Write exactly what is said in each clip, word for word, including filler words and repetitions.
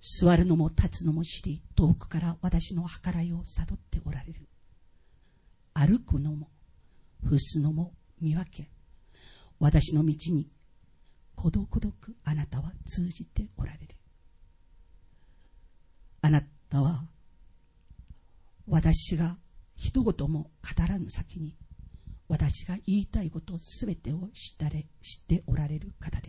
座るのも立つのも知り、遠くから私の計らいを悟っておられる。歩くのも伏すのも見分け、私の道にことごとくあなたは通じておられる。あなたは私が一言も語らぬ先に、私が言いたいことすべてを知ったれ知っておられる方です。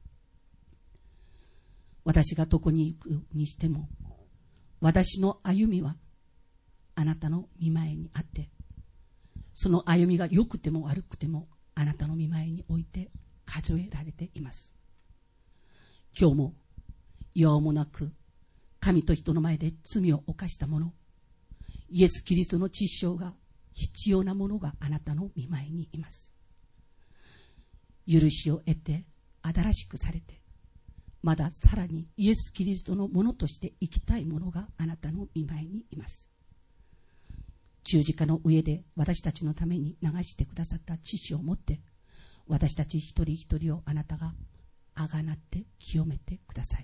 私がどこに行くにしても、私の歩みはあなたの御前にあって、その歩みが良くても悪くてもあなたの御前において数えられています。今日も用もなく神と人の前で罪を犯した者、イエス・キリストの血潮が必要なものがあなたの御前にいます。許しを得て新しくされて、まださらにイエス・キリストのものとして生きたいものがあなたの御前にいます。十字架の上で私たちのために流してくださった血潮を持って、私たち一人一人をあなたがあがなって清めてください。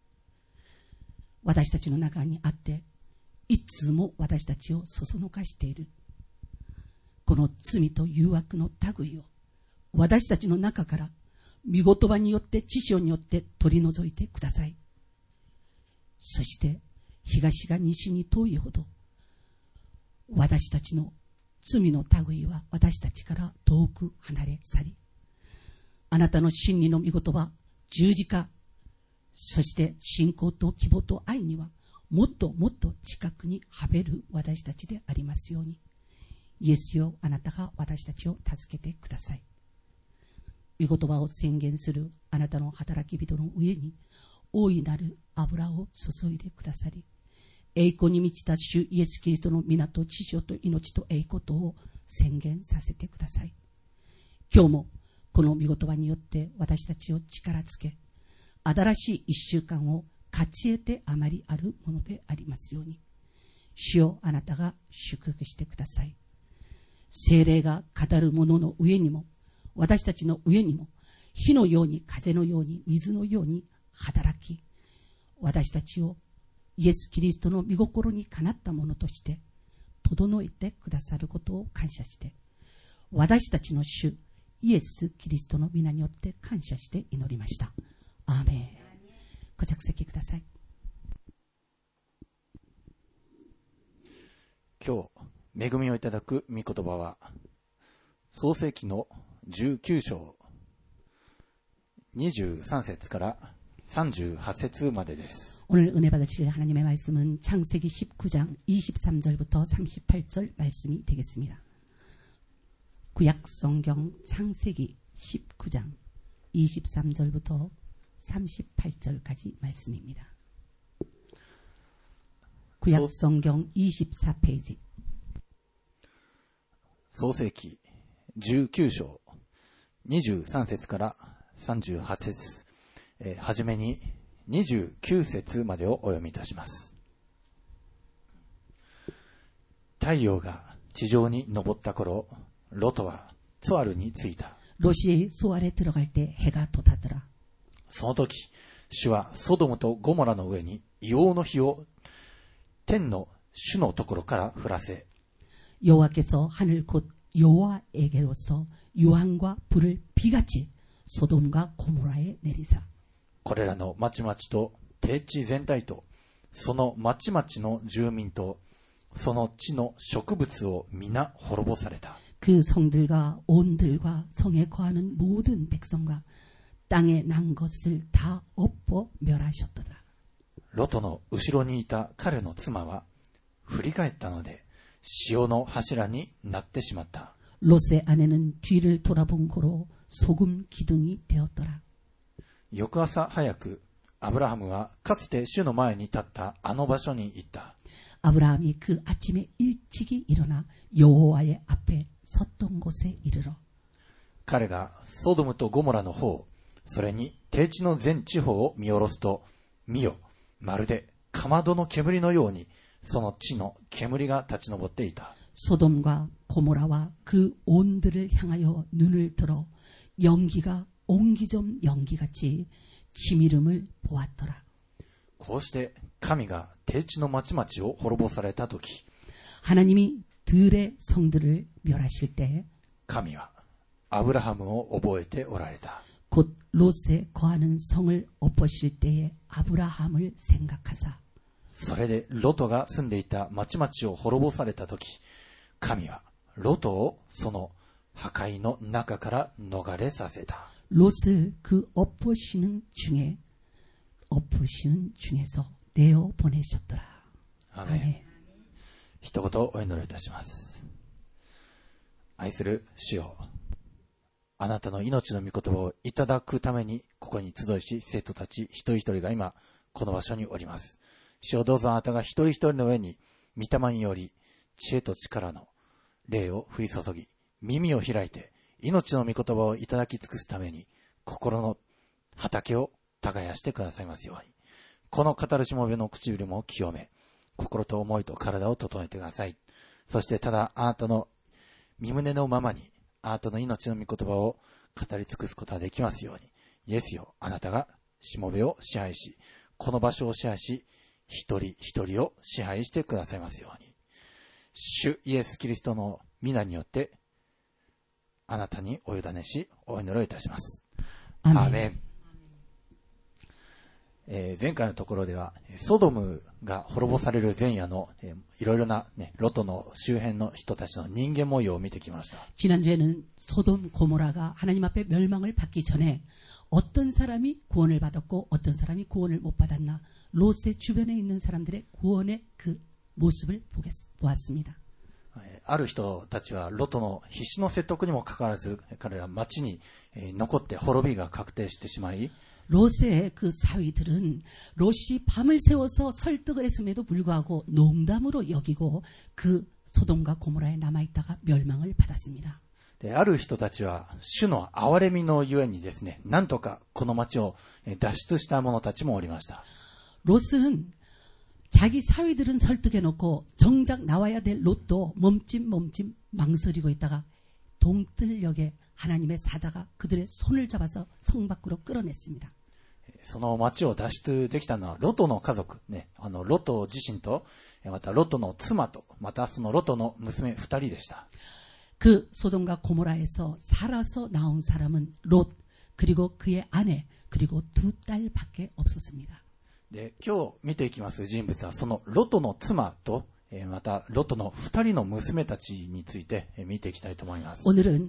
私たちの中にあって、いつも私たちをそそのかしているこの罪と誘惑の類を、私たちの中から御言葉によって知性によって取り除いてください。そして東が西に遠いほど、私たちの罪の類は私たちから遠く離れ去り、あなたの真理の御言葉、十字架、そして信仰と希望と愛にはもっともっと近くにはべる私たちでありますように。イエスよ、あなたが私たちを助けてください。御言葉を宣言するあなたの働き人の上に大いなる油を注いでくださり、栄光に満ちた主イエス・キリストの皆と知性と命と栄光とを宣言させてください。今日もこの御言葉によって私たちを力つけ、新しい一週間を勝ち得てあまりあるものでありますように。主よ、あなたが祝福してください。聖霊が語る者の上にも、私たちの上にも、火のように風のように水のように働き、私たちをイエス・キリストの御心にかなったものとして整えてくださることを感謝して、私たちの主イエス・キリストの皆によって感謝して祈りました。アーメン。ご着席ください。 今日恵みをいただく御言葉は創世記のじゅうきゅう章にじゅうさん節からさんじゅうはち節までです。 오늘 은혜 받으실 하나님의 말씀은 창세기 십구 장 이십삼 절부터 삼십팔 절 말씀이 되겠습니다. 구약 성경 창세기 십구 장 이십삼 절부터 삼십팔 절까지 말씀입니다. 구약 성경 이십사 페이지. 創世記じゅうきゅう章にじゅうさん節からさんじゅうはち節、えー、はじめににじゅうきゅう節までをお読みいたします。太陽が地上に昇った頃、ロトはツアルに着いた。 롯이 소알에 들어갈 때 해가 돋았더라. その時、主はソドムとゴモラの上に硫黄の火を天の主のところから降らせ、 여호와께서 하늘 곧 여호와에게로서 유황과 불을 비같이 소돔과 고모라에 내리사, これらの町々と低地全体とその町々の住民とその地の植物を皆滅ぼされた。 그 성들과 온들과 성에 거하는 모든 백성과 땅에 난 것을 다 엎어 멸하셨더라. ロトの後ろにいた彼の妻は振り返ったので塩の柱になってしまった。 롯의 아내는 뒤를 돌아본 고로 소금 기둥이 되었더라. 翌朝早くアブラハムはかつて主の前に立ったあの場所に行った。 아브라함이 그 아침에 일찍이 일어나 여호와의 앞에 섰던 곳에 이르러, 彼がソドムとゴモラの方、それに低地の全地方を見下ろすと、見よ、まるでかまどの煙のようにその地の煙が立ち上っていた。 소돔과 고모라와 그 온들을 향하여 눈을 들어 연기가 옹기점 연기같이 치미름을 보았더라. こうして神が低地の町々を滅ぼされたとき、 하나님이 들의 성들을 멸하실 때 神はアブラハムを覚えておられた。 곧 롯에 거하는 성을 엎으실 때에 아브라함을 생각하사 それでロトが住んでいた町々を滅ぼされたとき、神はロトをその破壊の中から逃れさせた。 롯을 그 엎으시는 중에 엎으시는 중에서 내어 보내셨더라. アーメン。 아멘. 一言お祈りいたします。愛する主よ、あなたの命の御言葉をいただくためにここに集いし、生徒たち一人一人が今この場所におります。主よ、どうぞあなたが一人一人の上に御霊により知恵と力の霊を降り注ぎ、耳を開いて命の御言葉をいただき尽くすために心の畑を耕してくださいますように。この語るしもべの唇も清め、心と思いと体を整えてください。そしてただあなたの身胸のままにあなたの命の御言葉を語り尽くすことができますように。イエスよ、あなたがしもべを支配し、この場所を支配し、一人一人を支配してくださいますように。主イエスキリストの皆によってあなたにお委ねしお祈りをいたします。アーメン。えー、前回のところではソドムが滅ぼされる前夜の、えー、いろいろな、ね、ロトの周辺の人たちの人間模様を見てきました。 지난주에는 소돔 고모라가 하나님 앞에 멸망을 받기 전에 어떤 사람이 구원을 받았고 어떤 사람이 구원을 못 받았나, 롯의 주변에 있는 사람들의 구원의 그 모습을 보겠, 보았습니다. ある人たちはロトの必死の説得にもかかわらず彼ら町に残って滅びが確定してしまい、 롯의 그 사위들은 롯이 밤을 새워서 설득을 했음에도 불구하고 농담으로 여기고 그 소돔과 고모라에 남아있다가 멸망을 받았습니다. である人たちは主の憐れみのゆえにですね、なんとかこの町を脱出した者たちもおりました。 롯은 자기 사위들은 설득해놓고 정작 나와야 될 롯도 몸찜 몸찜 망설이고 있다가 동뜰역에 하나님의 사자가 그들의 손을 잡아서 성 밖으로 끌어냈습니다. その町を脱出できたのはロトの家族、ね、あのロト自身とまたロトの妻とまたそのロトの娘二人でした。 그 소돔과 고모라에서 살아서 나온 사람은 롯 그리고 그의 아내 그리고 두 딸밖에 없었습니다. で今日見ていきます人物はそのロトの妻とまたロトの二人の娘たちについて見ていきたいと思います。 오늘은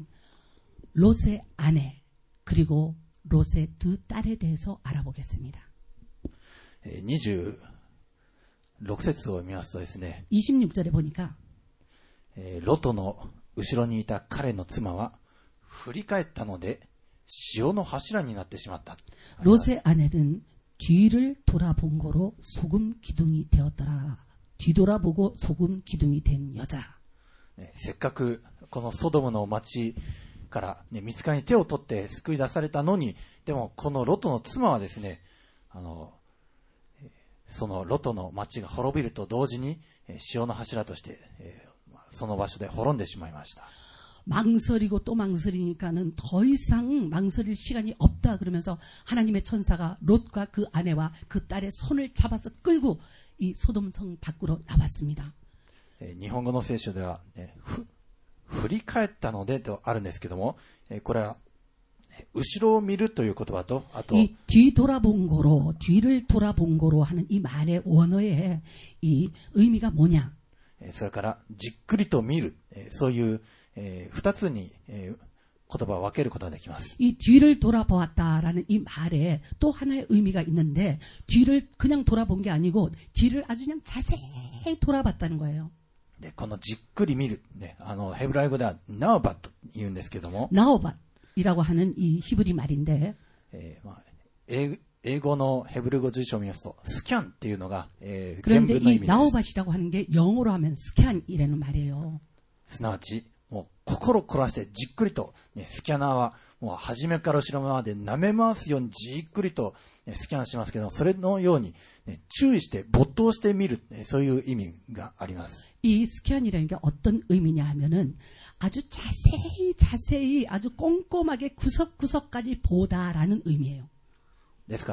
롯의 아내 그리고 롯의 두 딸에 대해서 알아보겠습니다. にじゅうろく節を見ますとですね、 이십육 절에 보니까 ロトの後ろにいた彼の妻は振り返ったので潮の柱になってしまった。 롯의 아내는 뒤를 돌아본 거로 소금 기둥이 되었더라. 뒤돌아보고 소금 기둥이 된 여자. せっかくこのソドムの町から、ね、見つかりに手を取って救い出されたのに、でもこのロトの妻はですね、あのそのロトの町が滅びると同時に潮の柱としてその場所で滅んでしまいました。 망설이고 또 망설이니까는 더 이상 망설일 시간이 없다 그러면서 하나님의 천사가 롯과 그 아내와 그 딸의 손을 잡아서 끌고 이 소돔성 밖으로 나왔습니다. 日本語の聖書では、ね、ふ振り返ったのでとあるんですけども、これは後ろを見るという言葉と、あと 이 뒤돌아본 거로 뒤를 돌아본 거로 하는 이 말의 원어의 이 의미가 뭐냐? それからじっくりと見る、そういう二つに言葉を分けることができます。 이 뒤를 돌아보았다라는 이 말에 또 하나의 의미가 있는데, 뒤를 그냥 돌아본 게 아니고 뒤를 아주 그냥 자세히 돌아봤다는 거예요. でこのじっくり見る、ね、あのヘブライ語ではナオバと言うんですけども、 나오밧이라고 하는 이 히브리 말인데, えーまあ、英, 英語のヘブル語辞書を見ますとスキャンっていうのが、えー、原 그런데 文の意 이 味です。 나오밧이라고 하는 게 영어로 하면 스캔이라는 말이에요. すなわちもう心凝らしてじっくりと、ね、スキャナーはもう初めから後ろまで舐め回すようにじっくりと、ね、スキャンしますけど、それのように、ね、注意して没頭して見る、ね、そういう意味があります。 이 스캔이라는 게 어떤 의미냐 하면은 아주 자세히 자세히 아주 꼼꼼하게 구석구석까지 보다라는 의미예요. ですから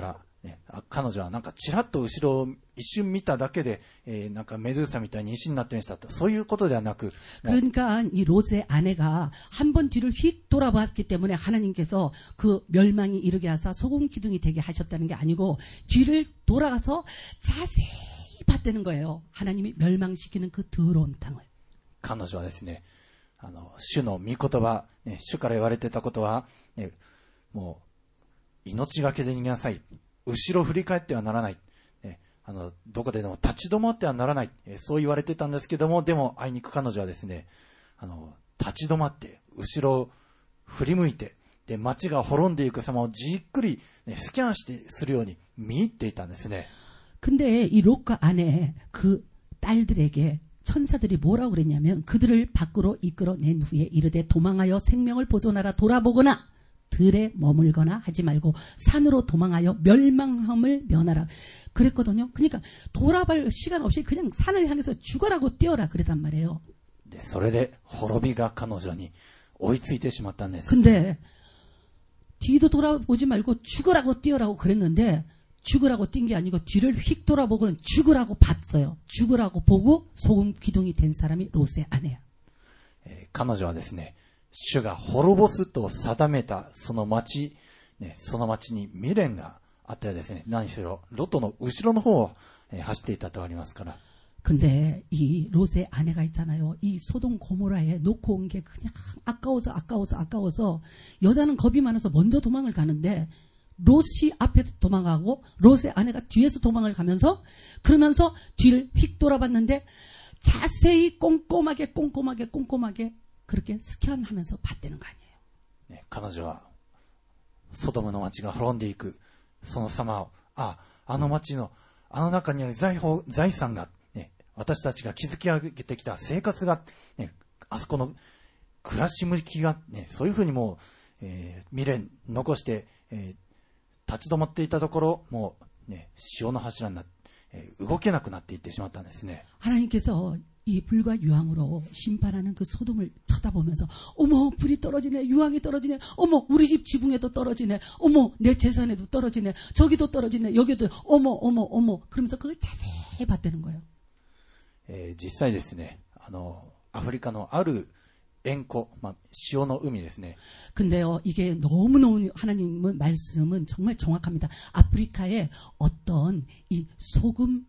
ね、彼女はなんかちらっと後ろを一瞬見ただけで、えー、なんかメドゥーサみたいに石になってましたと、そういうことではなく、 그러니까 이 롯의 아내가 한 번 뒤를 휙 돌아봤기 때문에 하나님께서 그 멸망이 이르게 하사 소금 기둥이 되게 하셨다는 게 아니고 뒤를 돌아가서 자세히 봤다는 거예요. 하나님이 멸망시키는 그 더러운 땅을. 彼女はですね、あの主の御言葉、ね、主から言われていたことは、ね、もう命がけで逃げなさい、後ろ振り返ってはならない、ね、あのどこででも立ち止まってはならない、えそう言われてたんですけども、でもあいにく彼女はですね、あの立ち止まって後ろを振り向いて、で街が滅んでいく様をじっくり、ね、スキャンしてするように見入っていたんですね。 근데 이 롯과 아내 그 딸들에게 천사들이 뭐라고 그랬냐면 그들을 밖으로 이끌어낸 후에 이르되 도망하여 생명을 보존하라, 돌아보거나 들에 머물거나 하지 말고 산으로 도망하여 멸망함을 면하라 그랬거든요. 그러니까 돌아볼 시간 없이 그냥 산을 향해서 죽어라고 뛰어라 그랬단 말이에요. でそれで滅びが彼女に追いついてしまったんです。 근데 뒤도 돌아보지 말고 죽으라고 뛰어라고 그랬는데 죽으라고 뛴 게 아니고 뒤를 휙 돌아보고는 죽으라고 봤어요. 죽으라고 보고 소금 기둥이 된 사람이 롯의 아내야. えー、彼女はですね、主が滅ぼすと定めたその町、ね、その町に未練があったようですね。何しろロトの後ろの方を、えー、走っていたとありますから。 근데 이 롯의 아내가 있잖아요. 이 소돔 고모라에 놓고 온 게 그냥 아까워서 아까워서 아까워서 여자는 겁이 많아서 먼저 도망을 가는데 롯이 앞에서 도망가고 롯의 아내가 뒤에서 도망을 가면서 그러면서 뒤를 휙 돌아봤는데 자세히 꼼꼼하게 꼼꼼하게 꼼꼼하게 그렇게 스캔하면서 봤다는 거 아니에요. 네, 彼女はソドムの町が滅んでいくその様を、あ、あの町のあの中にある財宝財産が、ね、私たちが築き上げてきた生活が、ね、あそこの暮らし向きが、ね、そういうふうにもう、えー、未練残して、えー立ち止まっていたところ、もう、ね、潮の柱になって、えー、動けなくなっていってしまったんですね。 하나님께서 이 불과 유황으로 심판하는 그 소돔을 쳐다보면서 어머 불이 떨어지네, 유황이 떨어지네, 어머 우리 집 지붕에도 떨어지네, 어머 내 재산에도 떨어지네, 저기도 떨어지네, 여기도 어머 어머 어머 그러면서 그걸 자세히 봤다는 거예요. えー、実際ですね、あのアフリカのある塩湖、まあ、潮の海ですね。 근데요, 이게 너무너무 하나님의 말씀은 정말 정확합니다. 아프리카에 어떤 이 소금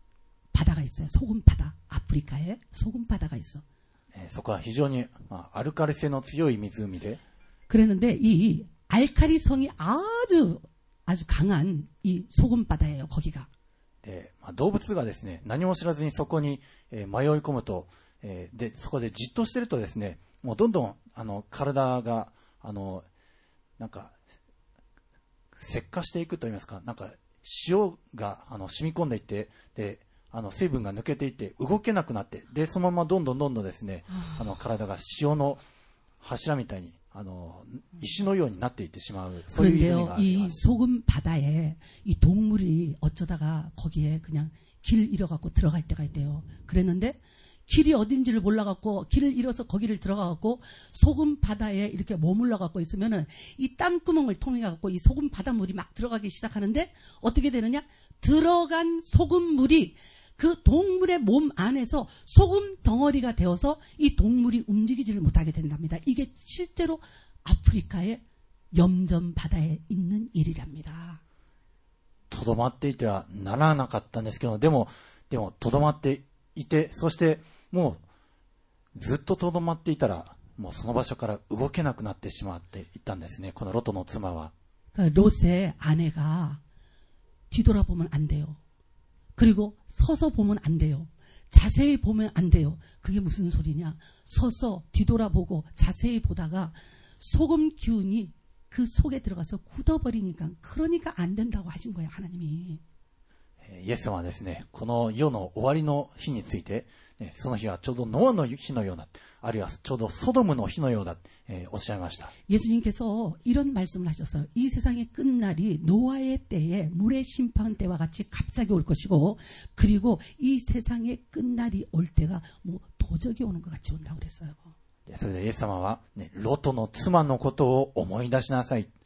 바다가 있어요. 소금 바다. 아프리카에 소금 바다가 있어. えー、そこは非常に、まあ、アルカリ性の強い湖で、 그랬는데 이 알카리성이 아주 아주 강한 이 소금 바다예요. 거기가. で、まあ、動物がですね、何も知らずにそこに、えー、迷い込むと、えー、でそこでじっとしてるとですね、もうどんどんあの体があのなんか石化していくと言いますか、なんか塩があの染み込んでいって、であの水分が抜けていって動けなくなって、でそのままどんどんどんどんですね、あの体が塩の柱みたいにあの石のようになっていってしまう、そういう泉があります。 이 소금 바다에 이 동물이 어쩌다가 거기에 그냥 길 잃어갖고 들어갈 때가 있대요. 그랬는데 길이 어딘지를 몰라갖고 길을 잃어서 거기를 들어가갖고 소금 바다에 이렇게 머물러갖고 있으면은 이 땀구멍을 통해갖고 이 소금 바닷물이 막 들어가기 시작하는데 어떻게 되느냐? 들어간 소금물이 그 동물의 몸 안에서 소금 덩어리가 되어서 이 동물이 움직이지를 못하게 된답니다. 이게 실제로 아프리카의 염전 바다에 있는 일이랍니다. とどまっていてはならなかったんですけど、でもでもとどまっていて、そしてもうずっととどまっていたらもうその場所から動けなくなってしまっていったんですね。このロトの妻は。 롯의 아내가 뒤돌아보면 안 돼요. 그리고 서서 보면 안 돼요. 자세히 보면 안 돼요. 그게 무슨 소리냐? 서서 뒤돌아보고 자세히 보다가 소금 기운이 그 속에 들어가서 굳어버리니까, 그러니까 안 된다고 하신 거예요, 하나님이. イエス様はですね、この世の終わりの日について、ね、その日はちょうどノアの日のようだ、あるいはちょうどソドムの日のようだ、えー、おっしゃいました。 예수님께서 이런 말씀을 하셨어요. 이 세상의 끝날이 노아의 때에 물의 심판 때와 같이 갑자기 올 것이고, 그리고 이 세상의 끝날이 올 때가 뭐 도적이 오는 것 같이 온다고 그랬어요. それでイエス様は、ね、ロトの妻のことを思い出しなさい。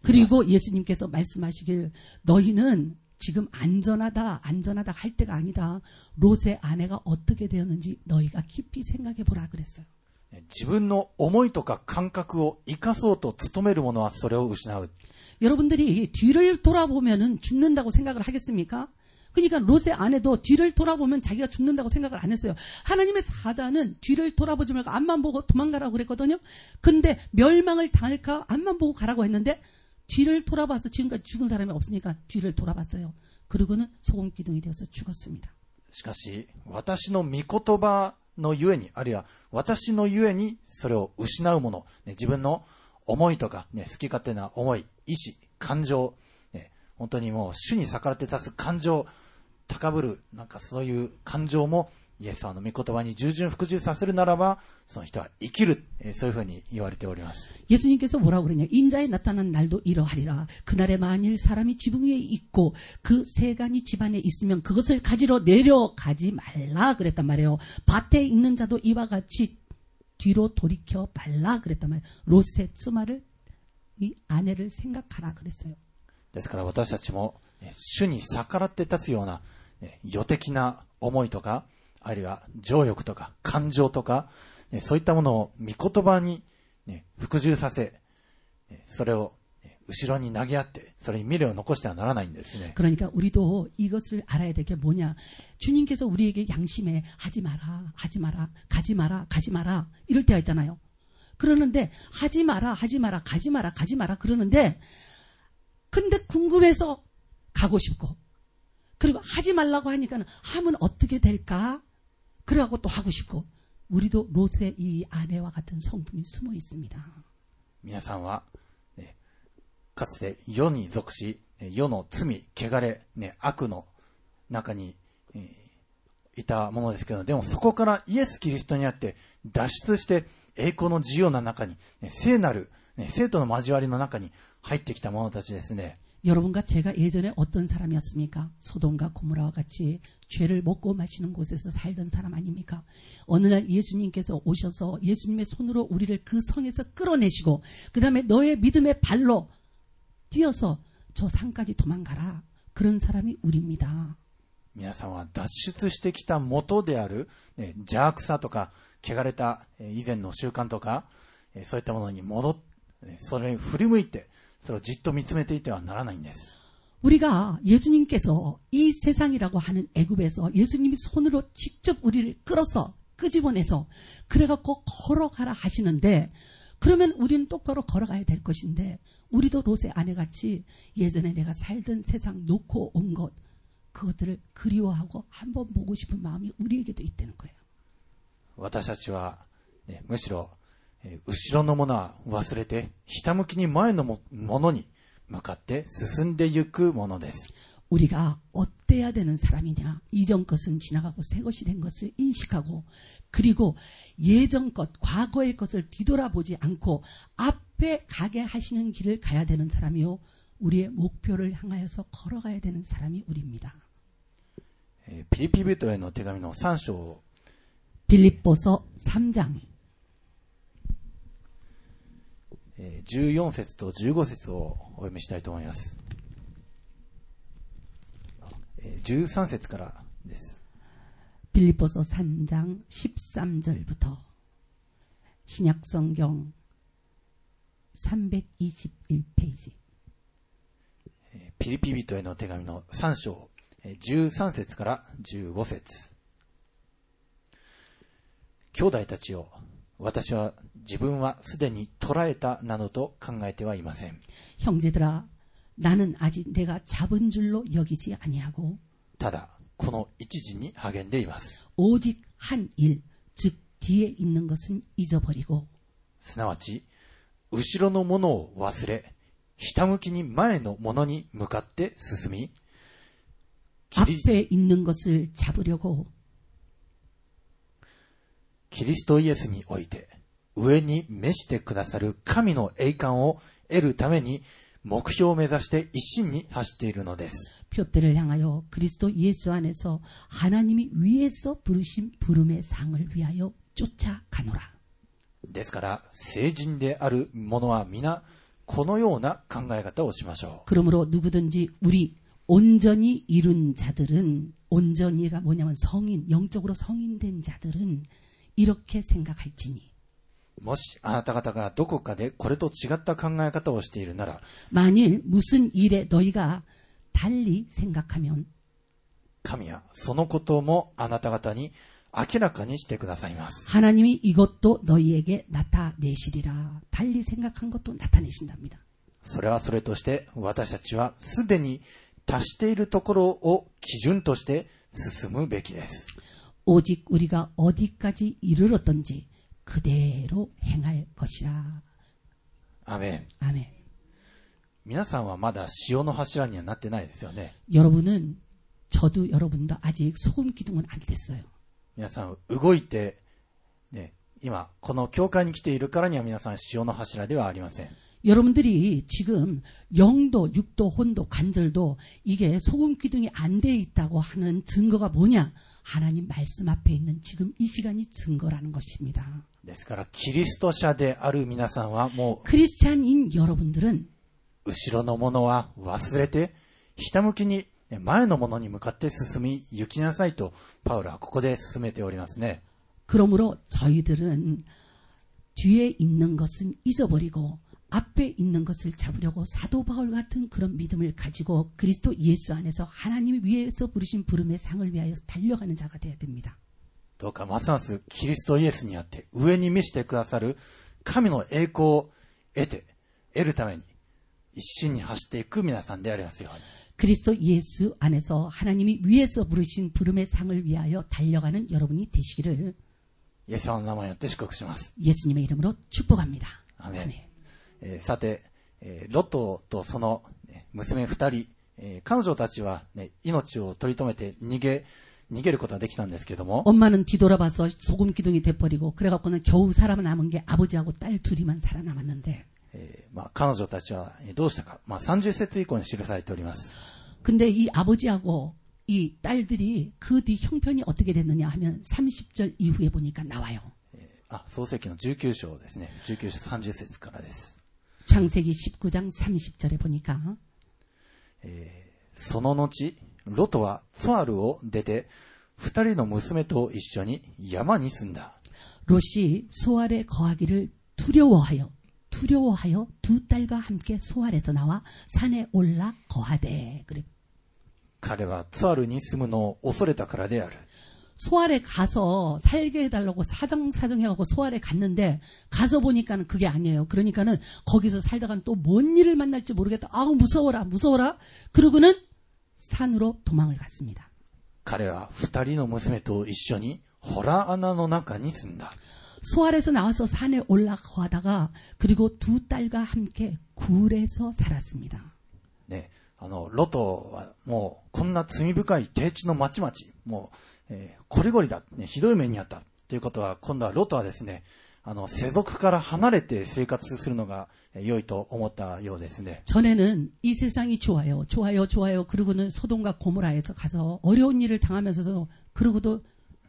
그리고 예수님께서 말씀하시길 너희는 지금 안전하다 안전하다 할 때가 아니다. 롯의 아내가 어떻게 되었는지 너희가 깊이 생각해 보라 그랬어요. 自分の思いとか感覚を生かそうと努める者はそれを失う。 여러분들이 뒤를 돌아보면은 죽는다고 생각을 하겠습니까? 그러니까 롯의 아내도 뒤를 돌아보면 자기가 죽는다고 생각을 안 했어요. 하나님의 사자는 뒤를 돌아보지 말고 앞만 보고 도망가라고 그랬거든요. 근데 멸망을 당할까 앞만 보고 가라고 했는데 뒤를 돌아봐서 지금까지 죽은 사람이 없으니까 뒤를 돌아봤어요. 그리고는 소금기둥이 되어서 죽었습니다. しかし、私の御言葉のゆえに、あるいは私のゆえにそれを失うもの、ね、自分の思いとか、ね、好き勝手な思い、意志、感情、ね、本当にもう主に逆らって立つ感情、高ぶる、なんかそういう感情もイエス様の御言葉に従順服従させるならば、その人は生きる、えー、そういうふうに言われております。 예수님께서 뭐라고 그러냐? 인자에 나타난 날도 이러하리라. 그날에 만일 사람이 지붕 위에 있고 그 세간이 집안에 있으면 그것을 가지러 내려가지 말라 그랬단 말이에요. 밭에 있는 자도 이와 같이 뒤로 돌이켜 말라 그랬단 말이에요. 롯의妻를 이 아내를 생각하라 그랬어요. ですから私たちも、ね、主に逆らって立つような、ね、予的な思いとか、あるいは情欲とか感情とか、ね、そういったものを御言葉に、ね、服従させ、ね、それを、ね、後ろに投げ合ってそれに未練を残してはならないんですね。 그러니까 우리도 이것을 알아야 될 게 뭐냐? 주님께서 우리에게 양심에 하지 마라, 하지 마라, 가지 마라, 가지 마라 이럴 때가 있잖아요. 그러는데 하지 마라, 하지 마라, 가지 마라, 가지 마라 그러는데 근데 궁금해서 가고 싶고 그리고 하지 말라고 하니까 하면 어떻게 될까? 그래갖고 또 하고 싶고 우리도 롯의 이 아내와 같은 성품이 숨어 있습니다. 皆さんは、ね、かつて世に属し世の罪、汚れ、ね、悪の中に、えー、いたものですけど、でもそこからイエス・キリストにあって脱出して栄光の自由な中に、ね、聖なる、ね、生徒の交わりの中に入ってきた者たちですね。 여러분과 제가 예전에 어떤 사람이었습니까? 소돔과 고모라와 같이 죄를 먹고 마시는 곳에서 살던 사람 아닙니까? 어느 날 예수님께서 오셔서 예수님의 손으로 우리를 그 성에서 끌어내시고 그 다음에 너의 믿음의 발로 뛰어서 저 산까지 도망가라. 그런 사람이 우리입니다. 皆さんは脱出してきた元である、ね、邪悪さとか汚れた以前の習慣とかそういったものに戻ってそれに振り向いてそれをじっと見つめていてはならないんです。 우리가 예수님께서 이 세상이라고 하는 애굽에서 예수님이 손으로 직접 우리를 끌어서 끄집어내서 그래갖고 걸어가라 하시는데 그러면 우리는 똑바로 걸어가야 될 것인데 우리도 롯의 아내같이 예전에 내가 살던 세상 놓고 온 것 그것들을 그리워하고 한번 보고 싶은 마음이 우리에게도 있다는 거예요. 私たちは、ね、むしろ後ろのものは忘れてひたむきに前のものに向かって進んでゆくものです。 우리가 어때야 되는 사람이냐? 이전 것은 지나가고 새 것이 된 것을 인식하고 그리고 예전 것, 과거의 것을 뒤돌아보지 않고 앞에 가게 하시는 길을 가야 되는 사람이요. 우리의 목표를 향하여서 걸어가야 되는 사람이 우리입니다. ピリピ人への手紙のさん章 빌립보서 삼 장 じゅうよん節とじゅうご節をお読みしたいと思います。じゅうさん節からです。 빌립보서 삼 장 십삼 절부터 신약성경 삼백이십일 페이지 ピリピ人への手紙のさん章じゅうさん節からじゅうご節。兄弟たちよ、私は自分はすでに捕らえたなどと考えてはいません。 형제들아 나는 아직 내가 잡은 줄로 여기지 아니하고 ただこの一時に励んでいます。 오직 한 일, 즉 뒤에 있는 것은 잊어버리고 すなわち後ろのものを忘れひたむきに前のものに向かって進み 앞에 있는 것을 잡으려고 キリストイエスにおいて上に召してくださる神の栄冠を得るために目標を目指して一心に走っているのです。 표대를 향하여 그리스도 예수 안에서 하나님이 위에서 부르신 부름의 상을 위하여 쫓아가노라. ですから聖人である者は皆このような考え方をしましょ 그러므로 누구든지 우리 온전히 이룬 자들은, 온전히가 뭐냐면 성인, 영적으로 성인된 자들은 이렇게 생각할지니. う。もしあなた方がどこかでこれと違った考え方をしているなら、 만일 무슨 일에 너희가 달리 생각하면 神はそのこともあなた方に明らかにしてくださいます。 하나님이 이것도 너희에게 나타내시리라. 달리 생각한 것도 나타내신답니다. それはそれとして私たちはすでに達しているところを基準として進むべきです。 오직 우리가 어디까지 이르렀던지 그대로 행할 것이라. アメン。 아멘. 皆さんはまだ潮の柱にはなってないですよね。 여러분은, 저도 여러분도 아직 소금 기둥은 안 됐어요. 皆さん動いて、ね、今この教会に来ているからには皆さん潮の柱ではありません。 여러분들이 지금 영도, 육도, 혼도, 관절도 이게 소금 기둥이 안 돼 있다고 하는 증거가 뭐냐? 하나님 말씀 앞에 있는 지금 이 시간이 증거라는 것입니다. ですからキリスト者である皆さんはも 크리스찬인 여러분들은 う後ろのものは忘れてひたむきに前のものに向かって進み行きなさいとパウロはここで進めておりますね。 그러므로 저희들은 뒤에 있는 것은 잊어버리고 앞에 있는 것을 잡으려고 사도 바울 같은 그런 믿음을 가지고 그리스도 예수 안에서 하나님이 위에서 부르신 부름의 상을 위하여 달려가는 자가 되어야 됩니다. どうかますますキリストイエスにあって上に召してくださる神の栄光を得て得るために一心に走っていく皆さんでありますように。 그리스도 예수 안에서 하나님이 위에서 부르신 부름의 상을 위하여 달려가는 여러분이 되시기를 イエス様の名前によって祝福します。 예수님의 이름으로 축복합니다. アメン。 아멘. えーさて、えーロトとそのね娘二人、えー彼女たちは、ね、命を取り留めて逃げ逃げることができたんですけども、 엄마는 뒤돌아봐서 소금 기둥이 돼버리고 그래갖고는 겨우 살아남은 게 아버지하고 딸 둘이만 살아남았는데, えーまあ、彼女たちはえーどうしたか、まあ、さんじゅっ節以降に記されております。 근데 이 아버지하고 이 딸들이 그 뒤 형편이 어떻게 됐느냐 하면 삼십 절 이후에 보니까 나와요. えーあ創世記のじゅうきゅう章ですね。じゅうきゅう章さんじゅっ節からです。 창세기 십구 장 삼십 절에 보니까 えーその後ロトはツォアルを出て二人の娘と一緒に山に住んだ。 롯이 소알에 거하기를 두려워하여 두려워하여 두 딸과 함께 소알에서 나와 산에 올라 거하되. 그래. 彼はツォアルに住むのを恐れたからである。 소알에 가서 살게 해달라고 사정사정해갖고 소알에 갔는데 가서 보니까는 그게 아니에요. 그러니까는 거기서 살다간 또 뭔 일을 만날지 모르겠다. 아우 무서워라 무서워라. 그러고는 산으로 도망을 갔습니다. 彼は二人の娘と一緒にホラ穴の中に住んだ。 소알에서 나와서 산에 올라가다가 그리고 두 딸과 함께 굴에서 살았습니다. ね、あのロトはもうこんな罪深い低地の町々、もう、えー、こりごりだ、ね、ひどい目にあったということは、今度はロトはですね、あの世俗から離れて生活するのが良いと思ったようですね。 전에는 이 세상이 좋아요, 좋아요, 좋아요. 그러고는 소돔과 고모라에서 가서 어려운 일을 당하면서도 그러고도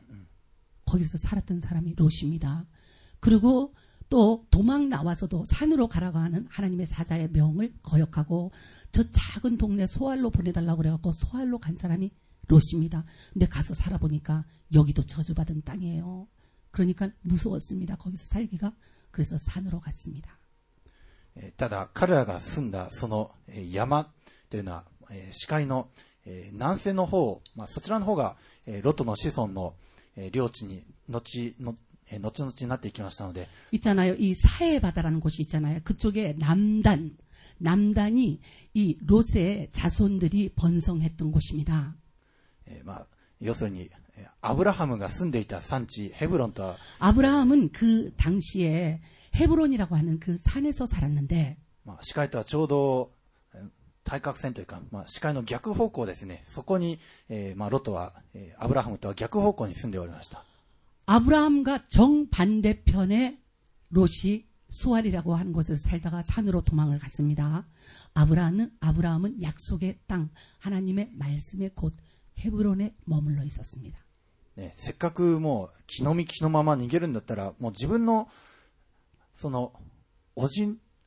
거기서 살았던 사람이 롯입니다. 그리고 또 도망 나와서도 산으로 가라고 하는 하나님의 사자의 명을 거역하고 저 작은 동네 소알로 보내달라고 그래갖고 소알로 간 사람이 롯입니다. 근데 가서 살아보니까 여기도 저주받은 땅이에요. 그러니까 무서웠습니다. 거기서 살기가. 그래서 산으로 갔습니다. ただ彼らが住んだその山というのは視界の南西の方、まあ、そちらの方がロトの子孫の領地に後の後々になっていきましたので、 있잖아요. 이 사해 바다라는 곳이 있잖아요. 그쪽에 남단, 남단이 이 롯의 자손들이 번성했던 곳입니다. えーまあ、要するにアブラハムが住んでいた産地ヘブロンとは、 아브라함은 그 당시에 헤브론이라고 하는 그 산에서 살았는데, まあ、視界とはちょうどえー対角線というか、まあ、視界の逆方向ですね。そこに、えーまあ、ロトは、えーアブラハムとは逆方向に住んでおりました。 아브라함과 정반대편에 롯이 수알이라고 하는 곳에서 살다가 산으로 도망을 갔습니다. 아브라함은, 아브라함은 약속의 땅, 하나님의 말씀의 곳 헤브론에 머물러 있었습니다. ね、せっかくもう気の身気のまま逃げるんだったら、もう自分のそのおじ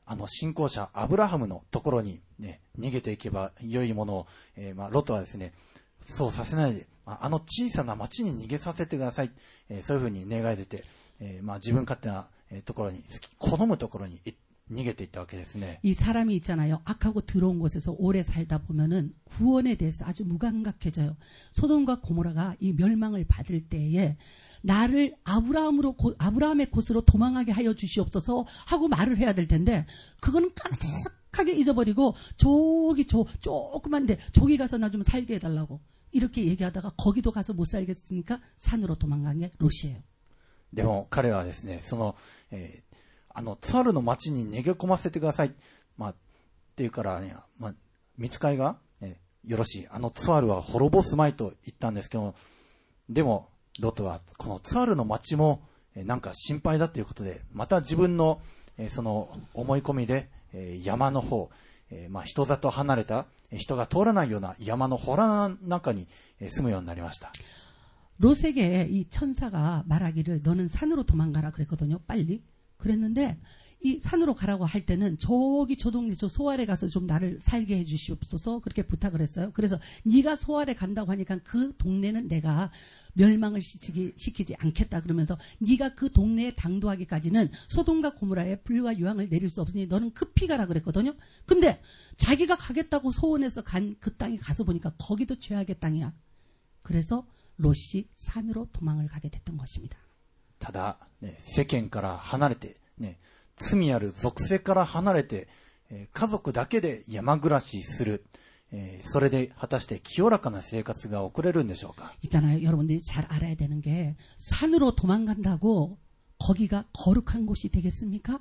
あの信仰者アブラハムのところに、ね、逃げていけば良いものを、えーまあ、ロトはですね、そうさせないで、まあ、あの小さな町に逃げさせてください、えー、そういうふうに願い出て、えーまあ、自分勝手な、えー、ところに好むところに逃げていったわけですね。 이 사람이 있잖아요. 악하고 더러운 곳에서 오래 살다 보면은 구원에 대해서 아주 무감각해져요. 소돔과 고모라가 이 멸망을 받을 때에 나를 아브라함으로 고, 아브라함의 곳으로 도망하게 하여 주시옵소서 하고 말을 해야 될 텐데 그거는 까마득하게 잊어버리고 저기 저 조그만데 저기 가서 나 좀 살게 해달라고 이렇게 얘기하다가 거기도 가서 못 살겠으니까 산으로 도망간 게 롯이에요. でも彼はですね、その、えーあの、ツァルの町に逃げ込ませてください。まあ、っていうからね、まあ、見つかいが、ね、よろしい。あのツァルは滅ぼすまいと言ったんですけども、でも、ロトは、このツァルの町も、えなんか心配だということで、また自分の、えその、思い込みで、え山の方、えまあ、人里離れた、人が通らないような山の洞の中に住むようになりました。 롯에게 이 천사가 말하기를 너는 산으로 도망가라 그랬거든요. 빨리. 그랬는데 이 산으로 가라고 할 때는 저기 저 동네 저 소알에 가서 좀 나를 살게 해 주시옵소서 그렇게 부탁을 했어요. 그래서 네가 소알에 간다고 하니까 그 동네는 내가 멸망을 시키지, 시키지 않겠다 그러면서 네가 그 동네에 당도하기까지는 소돔과 고모라에 불과 유황을 내릴 수 없으니 너는 급히 가라 그랬거든요. 근데 자기가 가겠다고 소원해서 간 그 땅에 가서 보니까 거기도 죄악의 땅이야. 그래서 롯이 산으로 도망을 가게 됐던 것입니다. ただ、ね、世間から離れて、ね、罪ある属性から離れて、えー、家族だけで山暮らしする、えー、それで果たして清らかな生活が送れるんでしょうか。 있잖아요. 여러분들이 잘 알아야 되는 게 산으로 도망간다고 거기가 거룩한 곳이 되겠습니까?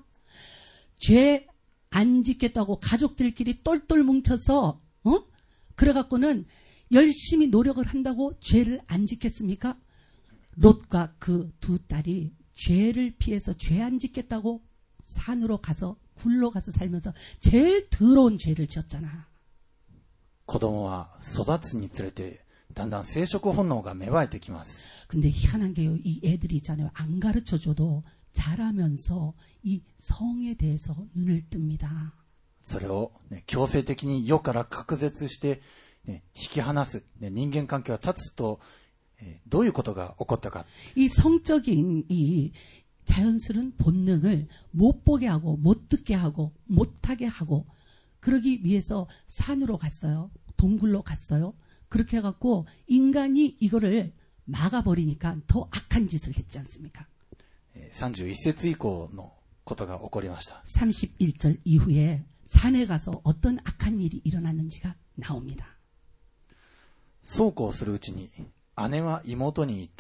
죄 안 짓겠다고 가족들끼리 똘똘 뭉쳐서 어? 그래갖고는 열심히 노력을 한다고 죄를 안 짓겠습니까? 롯과 그 두 딸이 죄를 피해서 죄 안 짓겠다고 산으로 가서 굴러 가서 살면서 제일 더러운 죄를 지었잖아. 子供は育つにつれてだんだん生殖本能が芽生えてきます。 근데 희한한 게요. 이 애들이 있잖아요. 안 가르쳐줘도 자라면서 이 성에 대해서 눈을 뜹니다. それを、ね、強制的に世から隔絶して、ね、引き離す、ね、人間関係が立つとどういうことが起こったか。 이 성적인 이 자연스러운 본능을 못 보게 하고 못 듣게 하고 못하게 하고 그러기 위해서 산으로 갔어요. 동굴로 갔어요. 그렇게 해갖고 인간이 이거를 막아버리니까 더 악한 짓을 했지 않습니까? さんじゅういっ節以降のことが起こりました。 삼십일 절 이후에 산에 가서 어떤 악한 일이 일어났는지가 나옵니다. そうこうするうちに姉は妹に言った。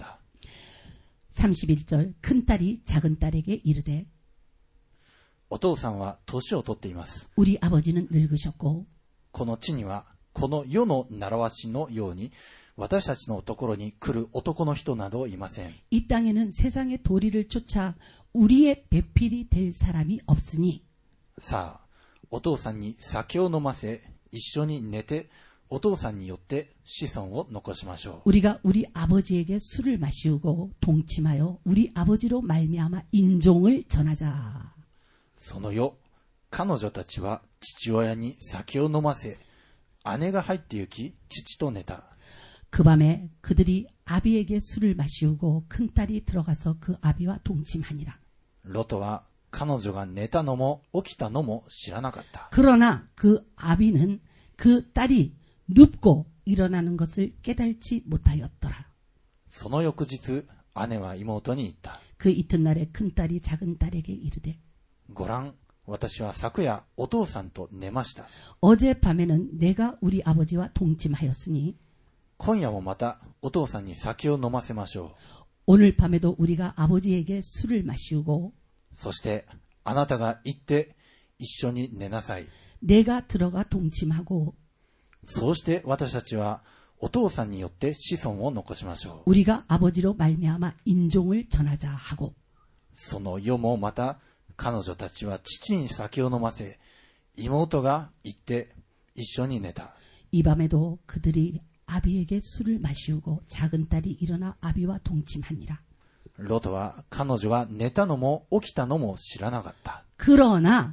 삼십일 절 큰딸이 작은딸에게 이르되 お父さんは年を取っています。 우리 아버지는 늙으셨고 この地にはこの世の習わしのように私たちのところに来る男の人などいません。 이 땅에는 세상의 도리를 쫓아 우리의 배필이 될 사람이 없으니 さあお父さんに酒を飲ませ一緒に寝てお父さんによって子孫を残しましょう。 우리가 우리 아버지에게 술을 마시우고 동침하여 우리 아버지로 말미암아 인종을 전하자. その夜彼女たちは父親に酒を飲ませ姉が入って行き父と寝た。 그 밤에 그들이 아비에게 술을 마시우고 큰딸이 들어가서 그 아비와 동침하니라. ロトは彼女が寝たのも起きたのも知らなかった。 그러나 그 아비는 그 딸이 눕고 일어나는 것을 깨달지 못하였더라. その翌日姉は妹に言った。 그 이튿날에 큰딸이 작은딸에게 이르되 ごらん、私は昨夜お父さんと寝ました。 어젯밤에는 내가 우리 아버지와 동침하였으니 今夜もまたお父さんに酒を飲ませましょう。 오늘 밤에도 우리가 아버지에게 술을 마시우고 そしてあなたが行って一緒に寝なさい。 내가 들어가 동침하고 そうして私たちはお父さんによって子孫を残しましょう。 우리가 아버지로 말미암아 인종을 전하자 하고 その夜もまた彼女たちは父に酒を飲ませ妹が行って一緒に寝た。 이 밤에도 그들이 아비에게 술을 마시우고 작은 딸이 일어나 아비와 동침하니라. ロトは彼女は寝たのも起きたのも知らなかった。 그러나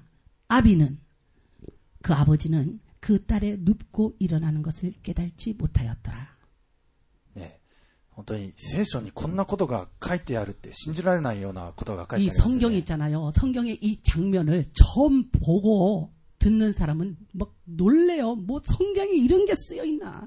아비는 그 아버지는 그 딸의 눕고 일어나는 것을 깨달지 못하였더라. ね、本当に聖書にこんなことが書いてあるって信じられないようなことが書い 이 てあります 성경이 ね。 있잖아요. 성경의 이 장면을 처음 보고 듣는 사람은 막 놀래요. 뭐 성경에 이런 게 쓰여 있나.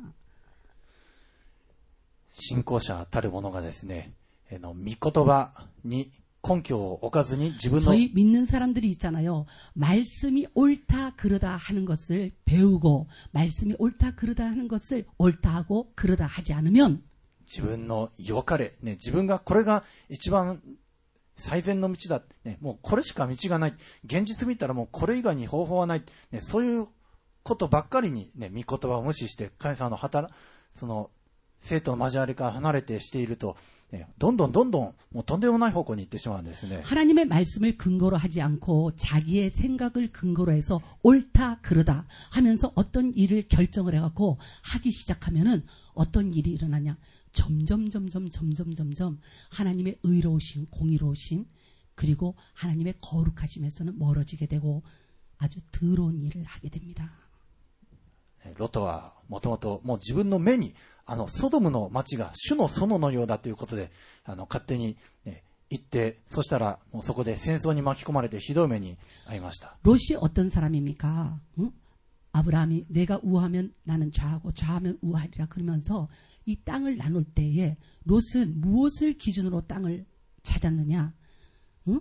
信仰者たる者がですね、えの御言葉に根拠を置かずに自分の 저희 믿는 사람들이 있잖아요. 말씀이 옳다 그르다 하는 것을 배우고 말씀이 옳다 그르다 하는 것을 옳다 하고 그르다 하지 않으면 自分の良かれ、ね、自分がこれが一番最善の道だ、ね、もうこれしか道がない、現実見たらもうこれ以外に方法はない、ね、そういうことばっかりに、ね、御言葉を無視して神様の働その生徒の交わりから離れてしていると、ね、どんどんどんどんもうとんでもない方向に行ってしまうんですね。 하나님의 말씀을 근거로 하지 않고 자기의 생각을 근거로 해서 옳다 그르다 하면서 어떤 일을 결정을 해갖고 하기 시작하면은 어떤 일이 일어나냐. 점점 점점 점점 점점 하나님의 의로우심, 공의로우심 그리고 하나님의 거룩하심에서는 멀어지게 되고 아주 더러운 일을 하게 됩니다. ロトはもともともう自分の目にあのソドムの町が主の園のようだということであの勝手に、ね、行ってそしたらもうそこで戦争に巻き込まれてひどい目に遭いました。 롯이 어떤 사람입니까? 응? 아브라함이 내가 우하면 나는 좌하고 좌하면 우하리라 그러면서 이 땅을 나눌 때에 롯은 무엇을 기준으로 땅을 찾았느냐? 응?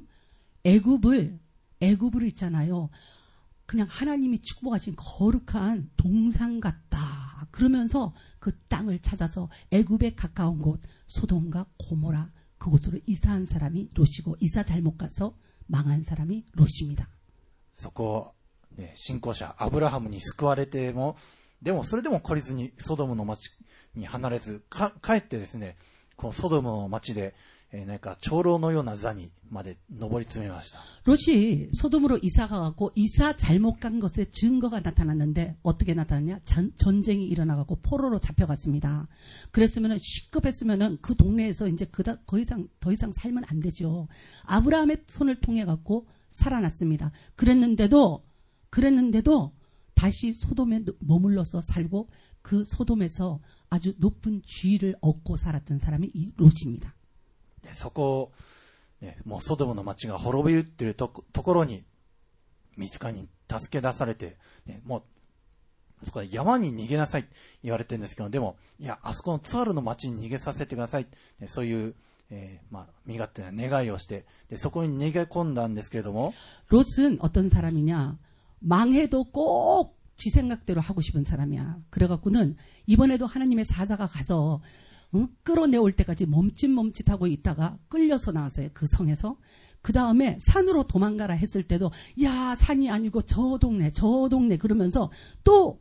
애굽을 애굽을 있잖아요. 그냥 하나님이 축복하신 거룩한 동상 같다. 그러면서 그 땅을 찾아서 애굽에 가까운 곳 소돔과 고모라 그곳으로 이사한 사람이 롯이고 이사 잘못 가서 망한 사람이 롯입니다. そこ、ね、信仰者アブラハムに救われてもでもそれでも懲りずにソドムの町に離れずか帰ってですねこのソドムの町で、えー、なんか長老のような座にまで上り詰めました。 롯이 소돔으로 이사가 갖고 이사 잘못 간 것의 증거가 나타났는데 어떻게 나타났냐? 전, 전쟁이 일어나갖고 포로로 잡혀갔습니다. 그랬으면은 시급했으면은 그 동네에서 이제 그다 더 이상 더 이상 살면 안 되죠. 아브라함의 손을 통해 갖고 살아났습니다. 그랬는데도 그랬는데도 다시 소돔에 머물러서 살고 그 소돔에서 아주 높은 지위를 얻고 살았던 사람이 이 롯입니다. そこ、ね、もうソドムの町が滅びるっていうとところに見つかに助け出されて、ね、もうそこで山に逃げなさいって言われてるんですけどでもいやあそこのツアルの町に逃げさせてください、ね、そういう、えーまあ、身勝手な願いをしてでそこに逃げ込んだんですけれども 롯은 어떤 사람이냐 망해도 꼭 지 생각대로 하고 싶은 사람이야. 그래갖고는 이번에도 하나님의 사자가 가서 응? 끌어내올 때까지 멈칫멈칫하고 있다가 끌려서 나왔어요. 그 성에서. 그 다음에 산으로 도망가라 했을 때도 야 산이 아니고 저 동네 저 동네 그러면서 또